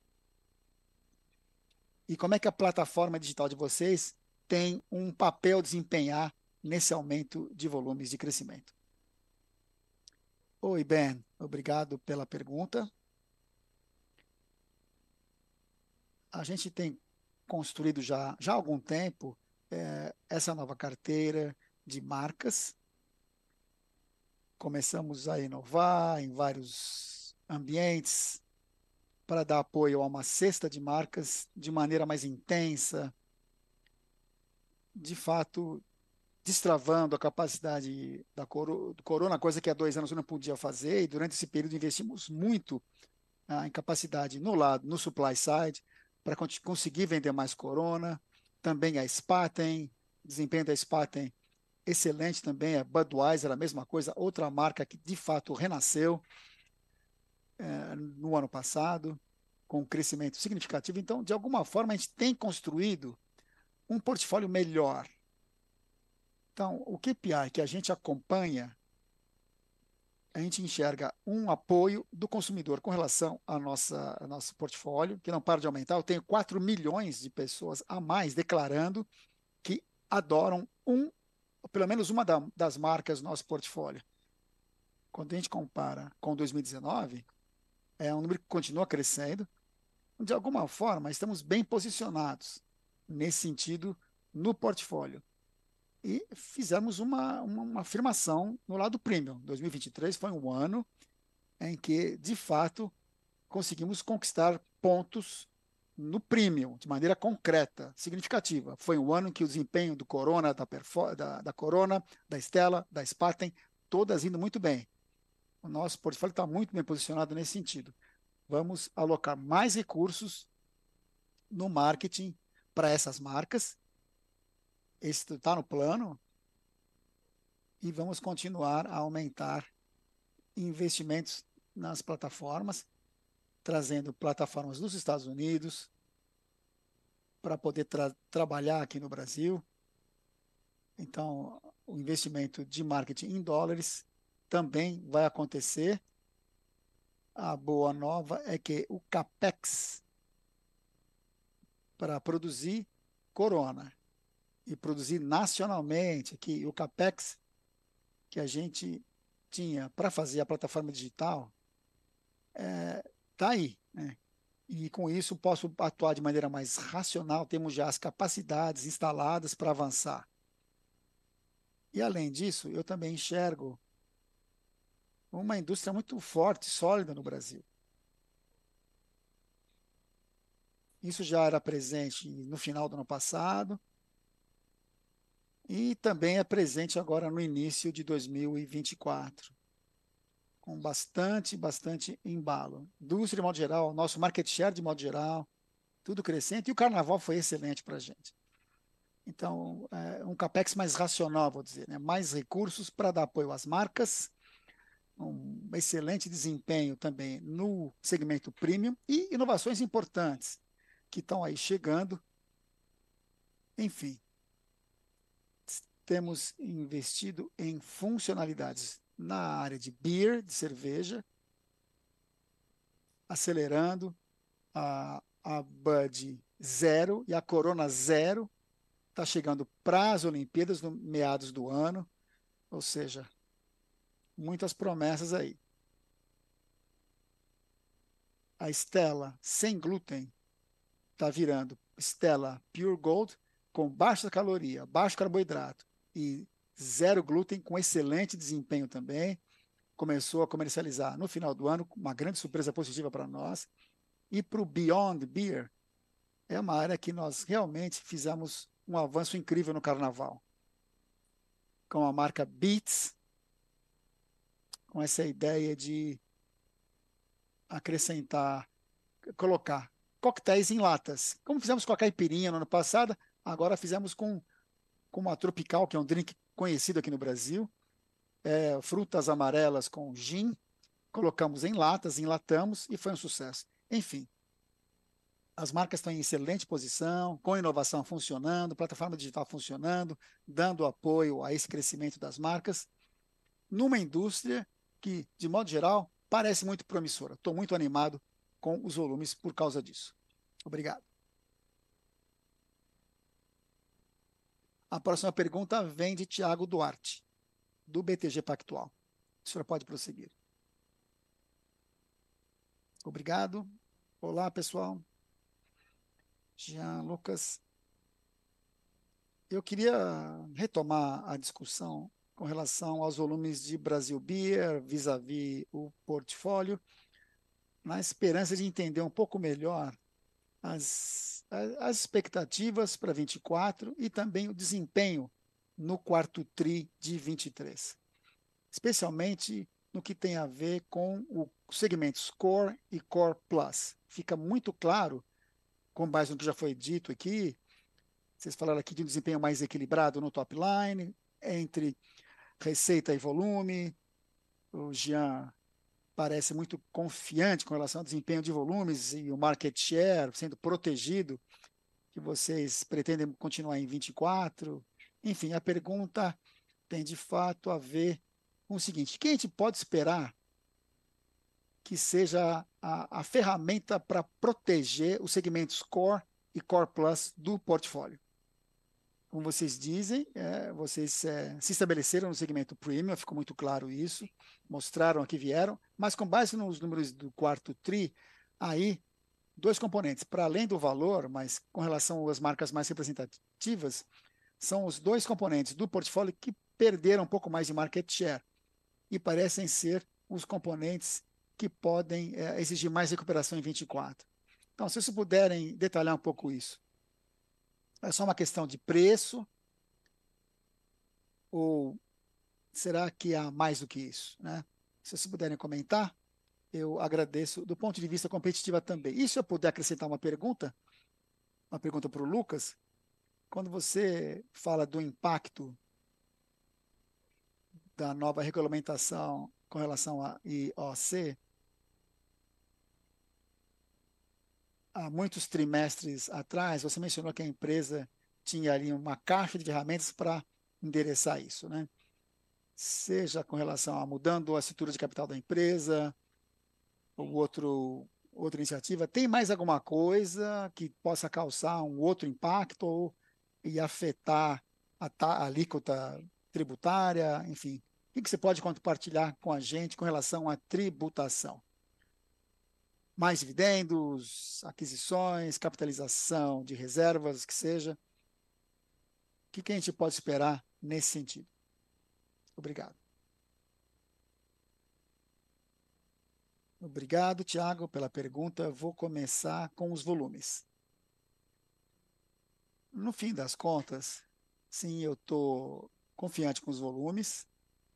E como é que a plataforma digital de vocês tem um papel a desempenhar nesse aumento de volumes de crescimento? Oi, Ben, obrigado pela pergunta. A gente tem construído já, já há algum tempo é, essa nova carteira de marcas. Começamos a inovar em vários ambientes, para dar apoio a uma cesta de marcas de maneira mais intensa, de fato, destravando a capacidade da coro, do Corona, coisa que há dois anos eu não podia fazer, e durante esse período investimos muito ah, em capacidade no lado, no supply side, para conseguir vender mais Corona. Também a Spaten, desempenho da Spaten excelente também, a Budweiser, a mesma coisa, outra marca que de fato renasceu eh, no ano passado, com um crescimento significativo. Então, de alguma forma, a gente tem construído um portfólio melhor. Então, o K P I que a gente acompanha, a gente enxerga um apoio do consumidor com relação ao nossa, ao nosso portfólio, que não para de aumentar. Eu tenho quatro milhões de pessoas a mais declarando que adoram um, ou pelo menos uma da, das marcas do nosso portfólio. Quando a gente compara com dois mil e dezenove, é um número que continua crescendo. De alguma forma, estamos bem posicionados nesse sentido no portfólio. E fizemos uma, uma, uma afirmação no lado premium. dois mil e vinte e três foi um ano em que, de fato, conseguimos conquistar pontos no premium, de maneira concreta, significativa. Foi um ano em que o desempenho do Corona, da, da, da Corona, da Stella, da Spaten, todas indo muito bem. O nosso portfólio está muito bem posicionado nesse sentido. Vamos alocar mais recursos no marketing para essas marcas. Esse está no plano. E vamos continuar a aumentar investimentos nas plataformas, trazendo plataformas dos Estados Unidos para poder tra trabalhar aqui no Brasil. Então, o investimento de marketing em dólares também vai acontecer. A boa nova é que o CAPEX para produzir Corona e produzir nacionalmente aqui, o CAPEX que a gente tinha para fazer a plataforma digital está é, aí, né? E com isso posso atuar de maneira mais racional, temos já as capacidades instaladas para avançar. E além disso, eu também enxergo uma indústria muito forte, sólida no Brasil. Isso já era presente no final do ano passado e também é presente agora no início de dois mil e vinte e quatro, com bastante, bastante embalo. Indústria de modo geral, nosso market share de modo geral, tudo crescente, e o carnaval foi excelente para a gente. Então, é um CAPEX mais racional, vou dizer, né? Mais recursos para dar apoio às marcas, um excelente desempenho também no segmento premium e inovações importantes que estão aí chegando. Enfim, temos investido em funcionalidades na área de beer, de cerveja, acelerando a, a Bud Zero e a Corona Zero. Está chegando para as Olimpíadas no meados do ano, ou seja, muitas promessas aí. A Stella sem glúten está virando Stella Pure Gold, com baixa caloria, baixo carboidrato e zero glúten, com excelente desempenho também. Começou a comercializar no final do ano, uma grande surpresa positiva para nós. E para o Beyond Beer, é uma área que nós realmente fizemos um avanço incrível no carnaval. Com a marca Beats, com essa ideia de acrescentar, colocar coquetéis em latas. Como fizemos com a caipirinha no ano passado, agora fizemos com, com uma tropical, que é um drink conhecido aqui no Brasil. É, frutas amarelas com gin, colocamos em latas, enlatamos e foi um sucesso. Enfim, as marcas estão em excelente posição, com inovação funcionando, plataforma digital funcionando, dando apoio a esse crescimento das marcas, numa indústria que, de modo geral, parece muito promissora. Estou muito animado com os volumes por causa disso. Obrigado. A próxima pergunta vem de Tiago Duarte, do B T G Pactual. O senhor pode prosseguir. Obrigado. Olá, pessoal. Jean Lucas. Eu queria retomar a discussão com relação aos volumes de Brasil Beer, vis-à-vis o portfólio. na esperança de entender um pouco melhor as, as expectativas para vinte e quatro e também o desempenho no quarto tri de vinte e três, especialmente no que tem a ver com os segmentos Core e Core Plus. Fica muito claro, com base no que já foi dito aqui, vocês falaram aqui de um desempenho mais equilibrado no top line, entre receita e volume. O Jean parece muito confiante com relação ao desempenho de volumes e o market share sendo protegido, que vocês pretendem continuar em vinte e quatro. Enfim, a pergunta tem de fato a ver com o seguinte: o que a gente pode esperar que seja a, a ferramenta para proteger os segmentos Core e Core Plus do portfólio? Como vocês dizem, é, vocês é, se estabeleceram no segmento Premium, ficou muito claro isso, mostraram a que vieram, mas com base nos números do quarto tri, aí, dois componentes, para além do valor, mas com relação às marcas mais representativas, são os dois componentes do portfólio que perderam um pouco mais de market share e parecem ser os componentes que podem é, exigir mais recuperação em vinte e quatro. Então, se vocês puderem detalhar um pouco isso. É só uma questão de preço? Ou será que há mais do que isso, né? Se vocês puderem comentar, eu agradeço do ponto de vista competitivo também. E se eu puder acrescentar uma pergunta, uma pergunta para o Lucas, quando você fala do impacto da nova regulamentação com relação à I O C, há muitos trimestres atrás, você mencionou que a empresa tinha ali uma caixa de ferramentas para endereçar isso, né? Seja com relação a mudando a estrutura de capital da empresa, ou outro, outra iniciativa. Tem mais alguma coisa que possa causar um outro impacto ou, e afetar a, a alíquota tributária? Enfim, o que você pode compartilhar com a gente com relação à tributação? Mais dividendos, aquisições, capitalização de reservas, que seja. O que, que a gente pode esperar nesse sentido? Obrigado. Obrigado, Tiago, pela pergunta. Vou começar com os volumes. No fim das contas, sim, eu estou confiante com os volumes,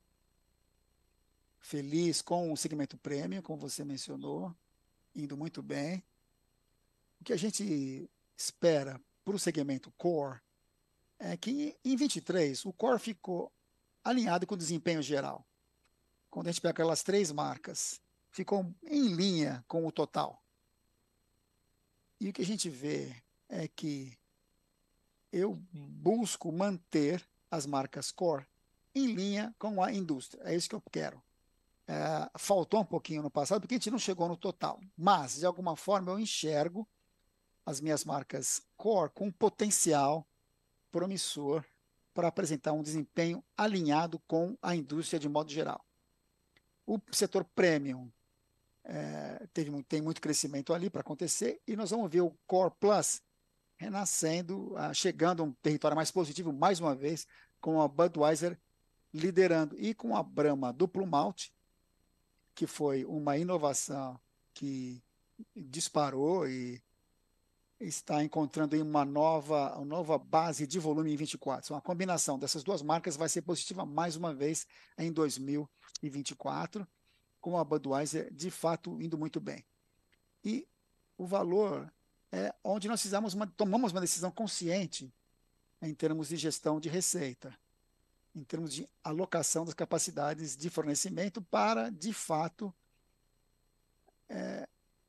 feliz com o segmento premium, como você mencionou, indo muito bem. O que a gente espera para o segmento core é que em vinte e três o core ficou alinhado com o desempenho geral. Quando a gente pega aquelas três marcas, ficou em linha com o total. E o que a gente vê é que eu busco manter as marcas core em linha com a indústria. É isso que eu quero. É, faltou um pouquinho no passado, porque a gente não chegou no total. Mas, de alguma forma, eu enxergo as minhas marcas core com potencial promissor para apresentar um desempenho alinhado com a indústria de modo geral. O setor premium é, teve, tem muito crescimento ali para acontecer e nós vamos ver o Core Plus renascendo, ah, chegando a um território mais positivo, mais uma vez, com a Budweiser liderando e com a Brahma Duplo Malte, que foi uma inovação que disparou e está encontrando uma nova, uma nova base de volume em vinte e quatro. Então, a combinação dessas duas marcas vai ser positiva mais uma vez em dois mil e vinte e quatro, com a Budweiser de fato indo muito bem. E o valor é onde nós fizemos uma, tomamos uma decisão consciente em termos de gestão de receita, em termos de alocação das capacidades de fornecimento para, de fato, é,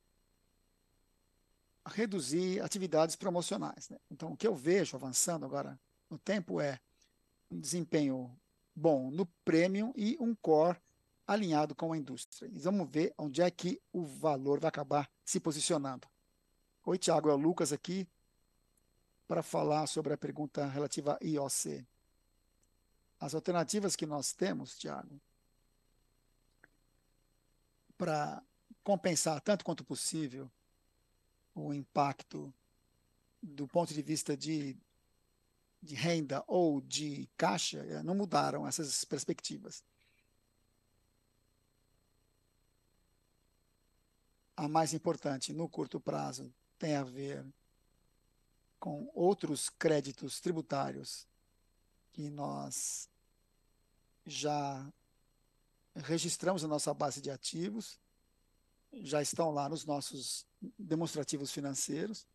reduzir atividades promocionais, né? Então, o que eu vejo avançando agora no tempo é um desempenho bom no premium e um core alinhado com a indústria. E vamos ver onde é que o valor vai acabar se posicionando. Oi, Tiago, é o Lucas aqui para falar sobre a pergunta relativa a I O C. As alternativas que nós temos, Tiago, para compensar tanto quanto possível o impacto do ponto de vista de, de renda ou de caixa, não mudaram essas perspectivas. a mais importante no curto prazo tem a ver com outros créditos tributários que nós já registramos na nossa base de ativos, já estão lá nos nossos demonstrativos financeiros.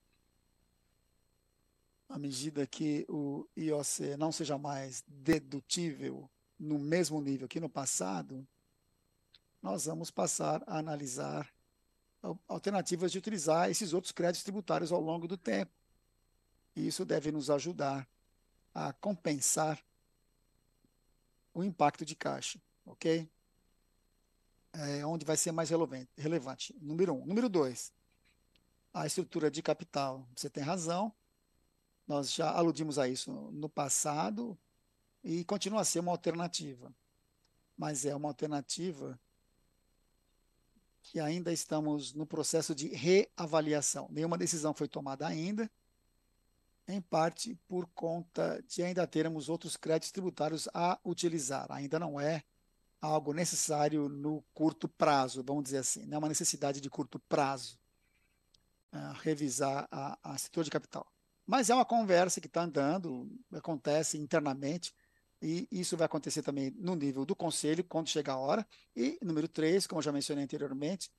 À medida que o I O C não seja mais dedutível no mesmo nível que no passado, nós vamos passar a analisar alternativas de utilizar esses outros créditos tributários ao longo do tempo. E isso deve nos ajudar a compensar o impacto de caixa, ok? É onde vai ser mais relevante, relevante. Número um. Número dois, a estrutura de capital. Você tem razão, nós já aludimos a isso no passado e continua a ser uma alternativa. Mas é uma alternativa que ainda estamos no processo de reavaliação. Nenhuma decisão foi tomada ainda, em parte por conta de ainda termos outros créditos tributários a utilizar. Ainda não é algo necessário no curto prazo, vamos dizer assim, não é uma necessidade de curto prazo uh, revisar a, a estrutura de capital. Mas é uma conversa que está andando, acontece internamente, e isso vai acontecer também no nível do conselho, quando chegar a hora. E número três, como eu já mencionei anteriormente,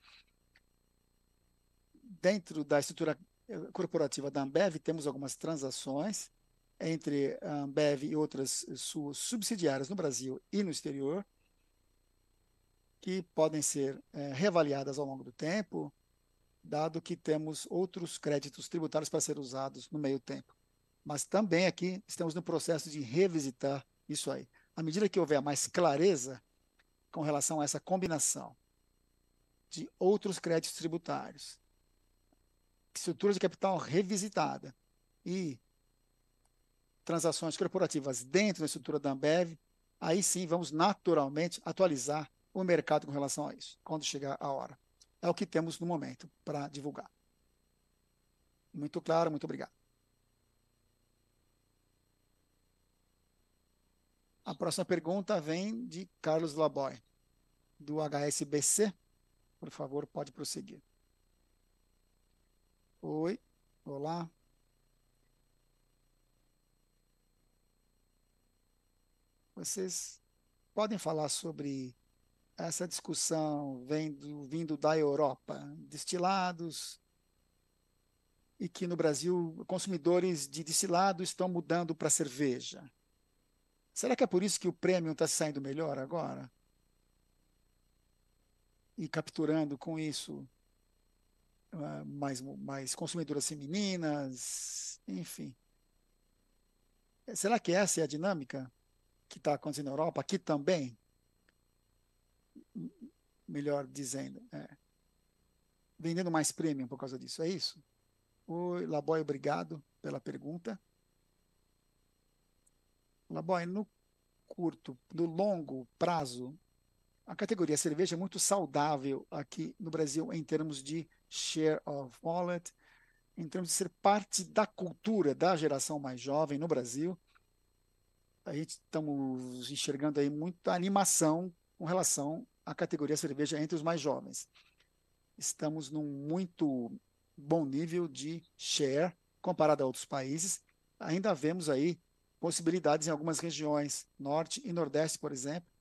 dentro da estrutura corporativa da Ambev, temos algumas transações entre a Ambev e outras suas subsidiárias no Brasil e no exterior, que podem ser é, reavaliadas ao longo do tempo, dado que temos outros créditos tributários para ser usados no meio tempo. Mas também aqui estamos no processo de revisitar isso aí. À medida que houver mais clareza com relação a essa combinação de outros créditos tributários, estrutura de capital revisitada e transações corporativas dentro da estrutura da Ambev, aí sim vamos naturalmente atualizar o mercado com relação a isso, quando chegar a hora. É o que temos no momento para divulgar. Muito claro, muito obrigado. A próxima pergunta vem de Carlos Laboy, do H S B C. Por favor, pode prosseguir. Oi, olá. Vocês podem falar sobre essa discussão vindo, vindo da Europa, destilados, e que no Brasil consumidores de destilado estão mudando para cerveja. Será que é por isso que o premium está saindo melhor agora? E capturando com isso uh, mais, mais consumidoras femininas, enfim. Será que essa é a dinâmica que está acontecendo na Europa? Aqui também? Melhor dizendo, é. Vendendo mais premium por causa disso, é isso? Oi, Laboy, obrigado pela pergunta. Laboy, no curto, no longo prazo, a categoria cerveja é muito saudável aqui no Brasil em termos de share of wallet, em termos de ser parte da cultura da geração mais jovem no Brasil. A gente estamos enxergando aí muita animação com relação à categoria cerveja entre os mais jovens. Estamos num muito bom nível de share comparado a outros países. Ainda vemos aí possibilidades em algumas regiões, norte e nordeste, por exemplo.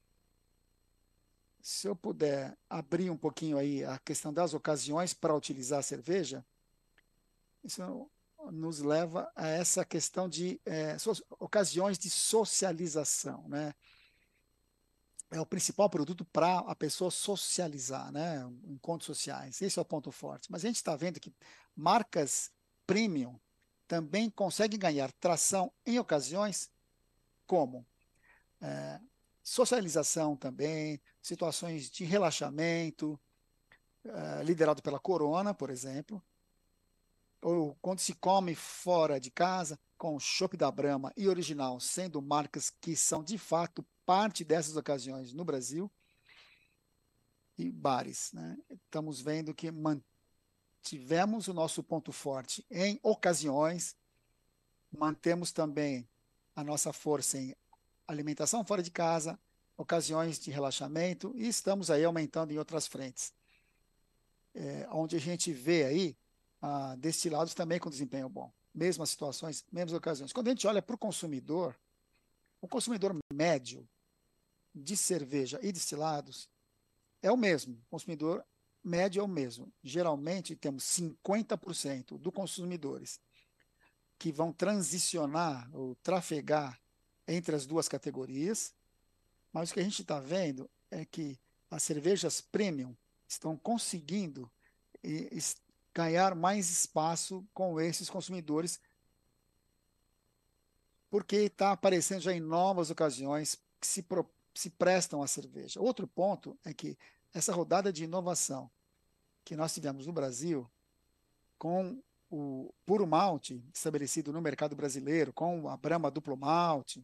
Se eu puder abrir um pouquinho aí a questão das ocasiões para utilizar a cerveja, isso nos leva a essa questão de é, so, ocasiões de socialização, né? É o principal produto para a pessoa socializar, né? Encontros sociais. Esse é o ponto forte. Mas a gente está vendo que marcas premium também conseguem ganhar tração em ocasiões como é, socialização também, situações de relaxamento, é, liderado pela Corona, por exemplo, ou quando se come fora de casa, com o chopp da Brahma e Original, sendo marcas que são de fato parte dessas ocasiões no Brasil, e bares, né? Estamos vendo que mantivemos o nosso ponto forte em ocasiões, mantemos também a nossa força em alimentação fora de casa, ocasiões de relaxamento, e estamos aí aumentando em outras frentes. é, onde a gente vê aí ah, destilados também com desempenho bom. Mesmas situações, mesmas ocasiões. Quando a gente olha para o consumidor, o consumidor médio de cerveja e destilados é o mesmo. O consumidor médio é o mesmo. Geralmente, temos cinquenta por cento dos consumidores que vão transicionar ou trafegar entre as duas categorias, mas o que a gente está vendo é que as cervejas premium estão conseguindo e, es- ganhar mais espaço com esses consumidores, porque está aparecendo já em novas ocasiões que se, pro- se prestam à cerveja. Outro ponto é que essa rodada de inovação que nós tivemos no Brasil, com o puro malte estabelecido no mercado brasileiro, com a Brahma duplo malte,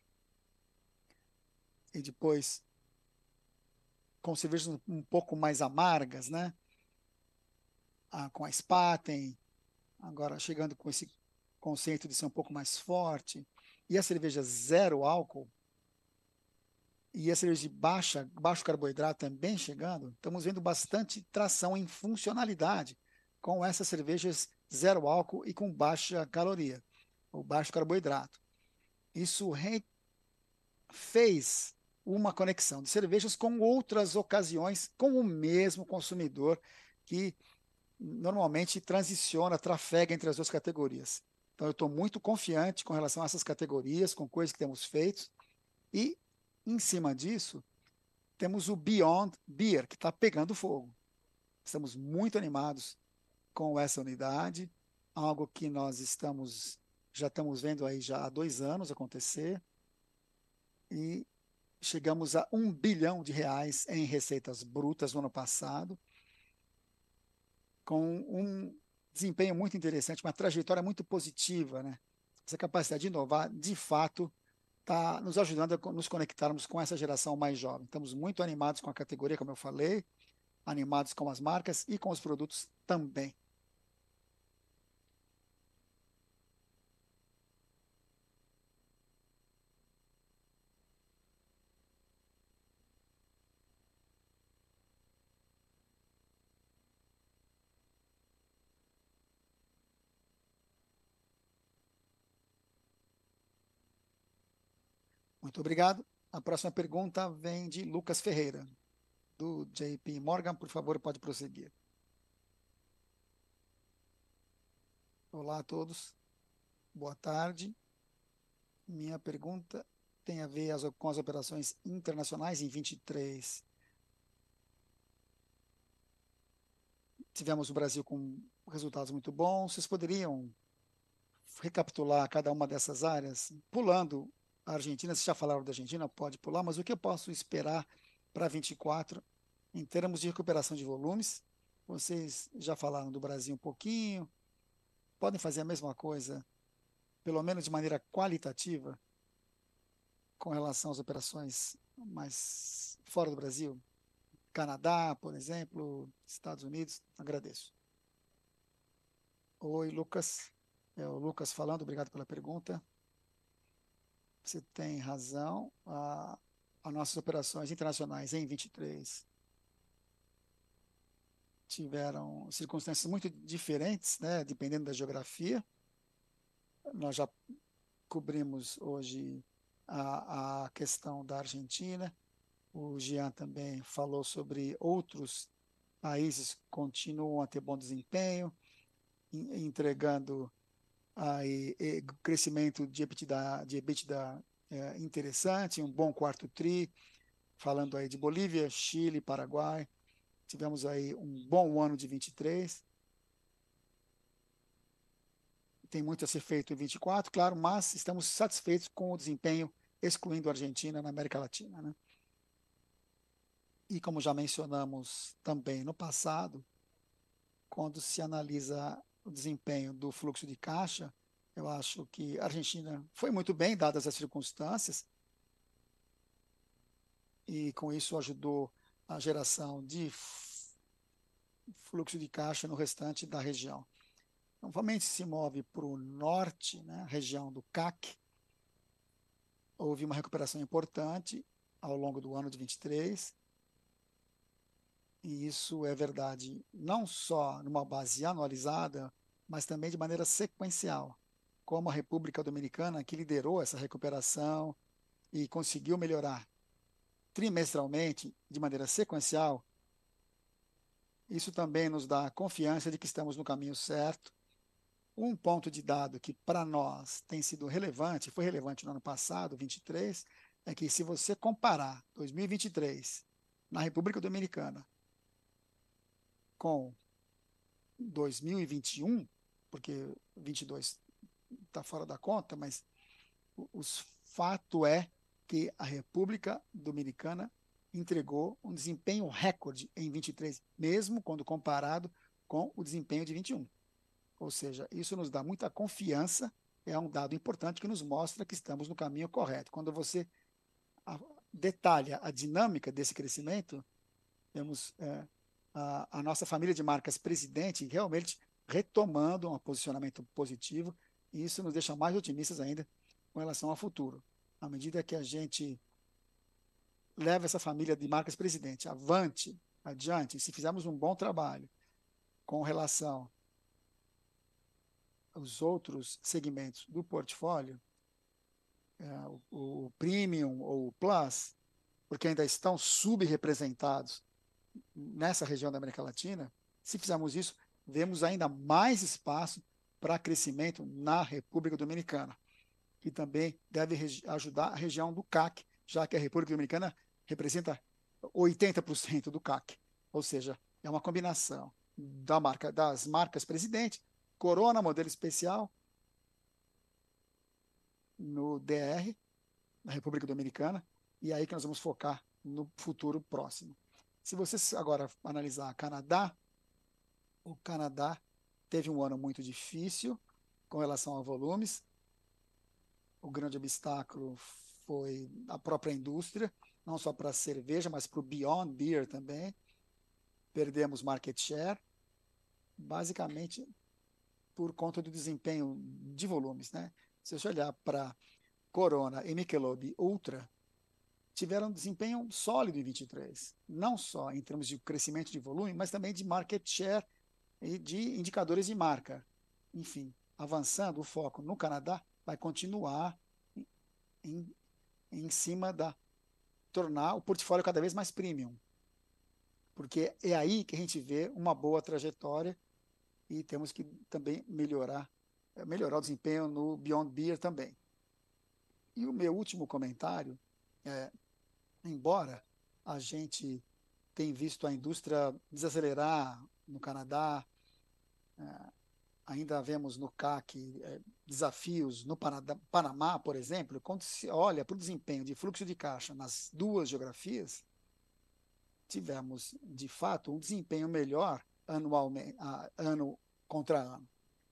e depois com cervejas um, um pouco mais amargas, né? Ah, com a Spaten, agora chegando com esse conceito de ser um pouco mais forte, e a cerveja zero álcool, e a cerveja de baixa, baixo carboidrato também chegando, estamos vendo bastante tração em funcionalidade com essas cervejas zero álcool e com baixa caloria, ou baixo carboidrato. Isso re- fez uma conexão de cervejas com outras ocasiões com o mesmo consumidor que normalmente transiciona, trafega entre as duas categorias. Então, eu estou muito confiante com relação a essas categorias, com coisas que temos feito, e, em cima disso, temos o Beyond Beer, que está pegando fogo. Estamos muito animados com essa unidade, algo que nós estamos já estamos vendo aí já há dois anos acontecer, e chegamos a um bilhão de reais em receitas brutas no ano passado, com um desempenho muito interessante, uma trajetória muito positiva, né? Essa capacidade de inovar, de fato, está nos ajudando a nos conectarmos com essa geração mais jovem. Estamos muito animados com a categoria, como eu falei, animados com as marcas e com os produtos também. Muito obrigado. A próxima pergunta vem de Lucas Ferreira, do J P Morgan. Por favor, pode prosseguir. Olá a todos, boa tarde. Minha pergunta tem a ver as- com as operações internacionais em vinte e três. Tivemos o Brasil com resultados muito bons. Vocês poderiam recapitular cada uma dessas áreas, pulando a Argentina? Vocês já falaram da Argentina, pode pular, mas o que eu posso esperar para vinte e quatro em termos de recuperação de volumes? Vocês já falaram do Brasil um pouquinho, podem fazer a mesma coisa, pelo menos de maneira qualitativa, com relação às operações mais fora do Brasil? Canadá, por exemplo, Estados Unidos? Agradeço. Oi, Lucas. É o Lucas falando, obrigado pela pergunta. Você tem razão. A, as nossas operações internacionais em vinte e três tiveram circunstâncias muito diferentes, né, dependendo da geografia. Nós já cobrimos hoje a, a questão da Argentina. O Jean também falou sobre outros países que continuam a ter bom desempenho, entregando aí, crescimento de EBITDA, de EBITDA é, interessante, um bom quarto tri, falando aí de Bolívia, Chile, Paraguai. Tivemos aí um bom ano de vinte e três. Tem muito a ser feito em vinte e quatro, claro, mas estamos satisfeitos com o desempenho, excluindo a Argentina na América Latina, né? E como já mencionamos também no passado, quando se analisa o desempenho do fluxo de caixa, eu acho que a Argentina foi muito bem, dadas as circunstâncias, e com isso ajudou a geração de fluxo de caixa no restante da região. Novamente se move para o norte, né, região do C A C. Houve uma recuperação importante ao longo do ano de vinte e três. e isso é verdade não só numa base anualizada, mas também de maneira sequencial, como a República Dominicana, que liderou essa recuperação e conseguiu melhorar trimestralmente, de maneira sequencial. Isso também nos dá confiança de que estamos no caminho certo. Um ponto de dado que para nós tem sido relevante, foi relevante no ano passado, vinte e três, é que se você comparar dois mil e vinte e três na República Dominicana com dois mil e vinte e um, porque vinte e dois está fora da conta, mas o, o fato é que a República Dominicana entregou um desempenho recorde em vinte e três, mesmo quando comparado com o desempenho de vinte e um. Ou seja, isso nos dá muita confiança, é um dado importante que nos mostra que estamos no caminho correto. Quando você detalha a dinâmica desse crescimento, temos é, a, a nossa família de marcas Presidente realmente retomando um posicionamento positivo, e isso nos deixa mais otimistas ainda com relação ao futuro. À medida que a gente leva essa família de marcas Presidente avante, adiante, se fizermos um bom trabalho com relação os outros segmentos do portfólio, é, o, o Premium ou o Plus, porque ainda estão subrepresentados nessa região da América Latina, se fizermos isso, vemos ainda mais espaço para crescimento na República Dominicana, que também deve ajudar a região do C A C, já que a República Dominicana representa oitenta por cento do C A C, ou seja, é uma combinação da marca, das marcas Presidente, Corona, modelo especial, no D R, na República Dominicana, e é aí que nós vamos focar no futuro próximo. Se você agora analisar Canadá, o Canadá teve um ano muito difícil com relação a volumes. O grande obstáculo foi a própria indústria, não só para a cerveja, mas para o Beyond Beer também. Perdemos market share, basicamente por conta do desempenho de volumes, né? Se você olhar para Corona e Michelob Ultra, tiveram um desempenho sólido em vinte e três, não só em termos de crescimento de volume, mas também de market share e de indicadores de marca. Enfim, avançando, o foco no Canadá vai continuar em, em cima da tornar o portfólio cada vez mais premium, porque é aí que a gente vê uma boa trajetória e temos que também melhorar, melhorar o desempenho no Beyond Beer também. E o meu último comentário é, embora a gente tenha visto a indústria desacelerar no Canadá, é, ainda vemos no C A C é, desafios no Panadá, Panamá, por exemplo, quando se olha para o desempenho de fluxo de caixa nas duas geografias, tivemos, de fato, um desempenho melhor anualmente, ano contra ano.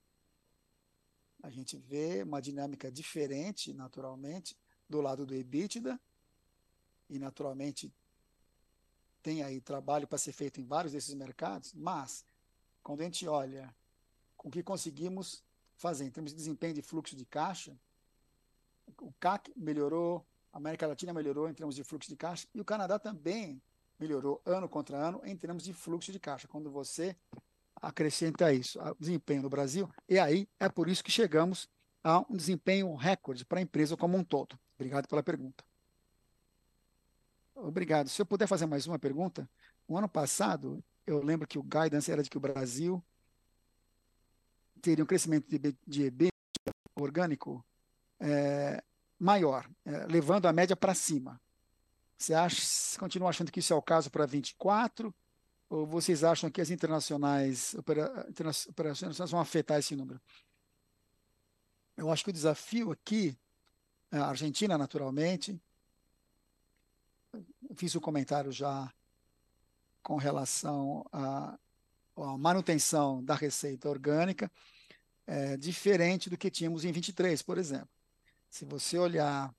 A gente vê uma dinâmica diferente, naturalmente, do lado do EBITDA, e naturalmente tem aí trabalho para ser feito em vários desses mercados, mas quando a gente olha com o que conseguimos fazer em termos de desempenho de fluxo de caixa, o C A C melhorou, a América Latina melhorou em termos de fluxo de caixa, e o Canadá também melhorou ano contra ano em termos de fluxo de caixa. Quando você acrescenta isso, o desempenho do Brasil, e aí é por isso que chegamos a um desempenho recorde para a empresa como um todo. Obrigado pela pergunta. Obrigado. Se eu puder fazer mais uma pergunta, o ano passado, eu lembro que o guidance era de que o Brasil teria um crescimento de EBITDA orgânico é, maior, é, levando a média para cima. Você acha, você continua achando que isso é o caso para vinte e quatro? Ou vocês acham que as internacionais, opera, operações vão afetar esse número? Eu acho que o desafio aqui, a Argentina, naturalmente, fiz o comentário já com relação à, à manutenção da receita orgânica, é, diferente do que tínhamos em vinte e três, por exemplo. Se você olhar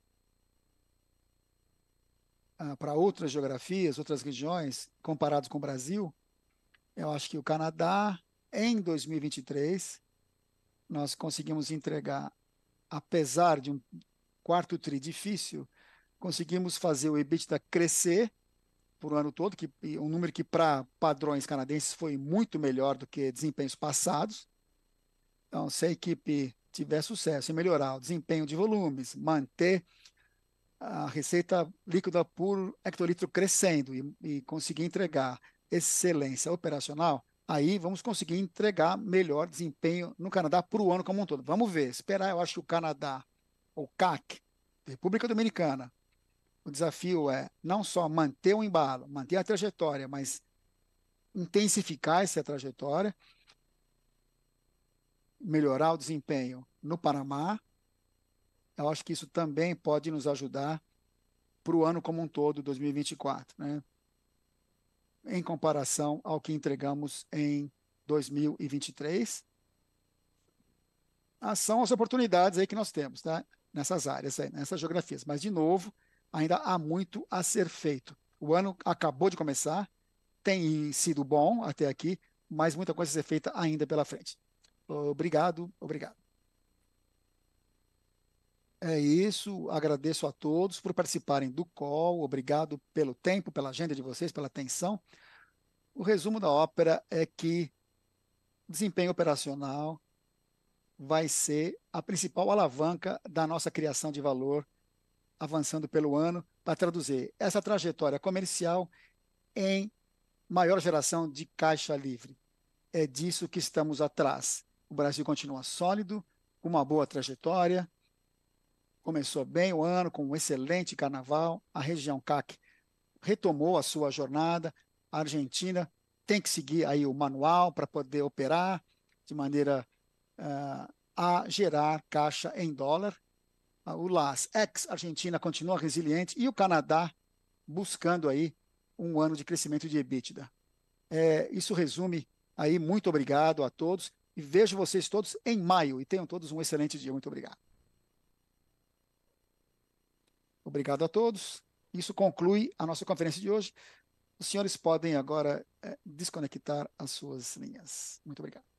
ah, para outras geografias, outras regiões, comparados com o Brasil, eu acho que o Canadá, em dois mil e vinte e três, nós conseguimos entregar, apesar de um quarto tri difícil, conseguimos fazer o EBITDA crescer por ano todo, que, um número que para padrões canadenses foi muito melhor do que desempenhos passados. Então, se a equipe tiver sucesso em melhorar o desempenho de volumes, manter a receita líquida por hectolitro crescendo e, e conseguir entregar excelência operacional, aí vamos conseguir entregar melhor desempenho no Canadá para o ano como um todo. Vamos ver, esperar. Eu acho que o Canadá, o C A C, República Dominicana, o desafio é não só manter o embalo, manter a trajetória, mas intensificar essa trajetória, melhorar o desempenho no Panamá. Eu acho que isso também pode nos ajudar para o ano como um todo, dois mil e vinte e quatro, né? Em comparação ao que entregamos em dois mil e vinte e três. Ah, são as oportunidades aí que nós temos, né? Nessas áreas, aí, nessas geografias. Mas, de novo, ainda há muito a ser feito. O ano acabou de começar, tem sido bom até aqui, mas muita coisa a ser feita ainda pela frente. Obrigado, obrigado. É isso, agradeço a todos por participarem do call, obrigado pelo tempo, pela agenda de vocês, pela atenção. O resumo da ópera é que desempenho operacional vai ser a principal alavanca da nossa criação de valor, avançando pelo ano, para traduzir essa trajetória comercial em maior geração de caixa livre. É disso que estamos atrás. O Brasil continua sólido, com uma boa trajetória, começou bem o ano, com um excelente carnaval, a região C A C retomou a sua jornada, a Argentina tem que seguir aí o manual para poder operar de maneira uh, a gerar caixa em dólar. Uh, o L A S, ex-Argentina, continua resiliente e o Canadá buscando aí um ano de crescimento de EBITDA. É, isso resume aí, muito obrigado a todos e vejo vocês todos em maio e tenham todos um excelente dia. Muito obrigado. Obrigado a todos. Isso conclui a nossa conferência de hoje. Os senhores podem agora é, desconectar as suas linhas. Muito obrigado.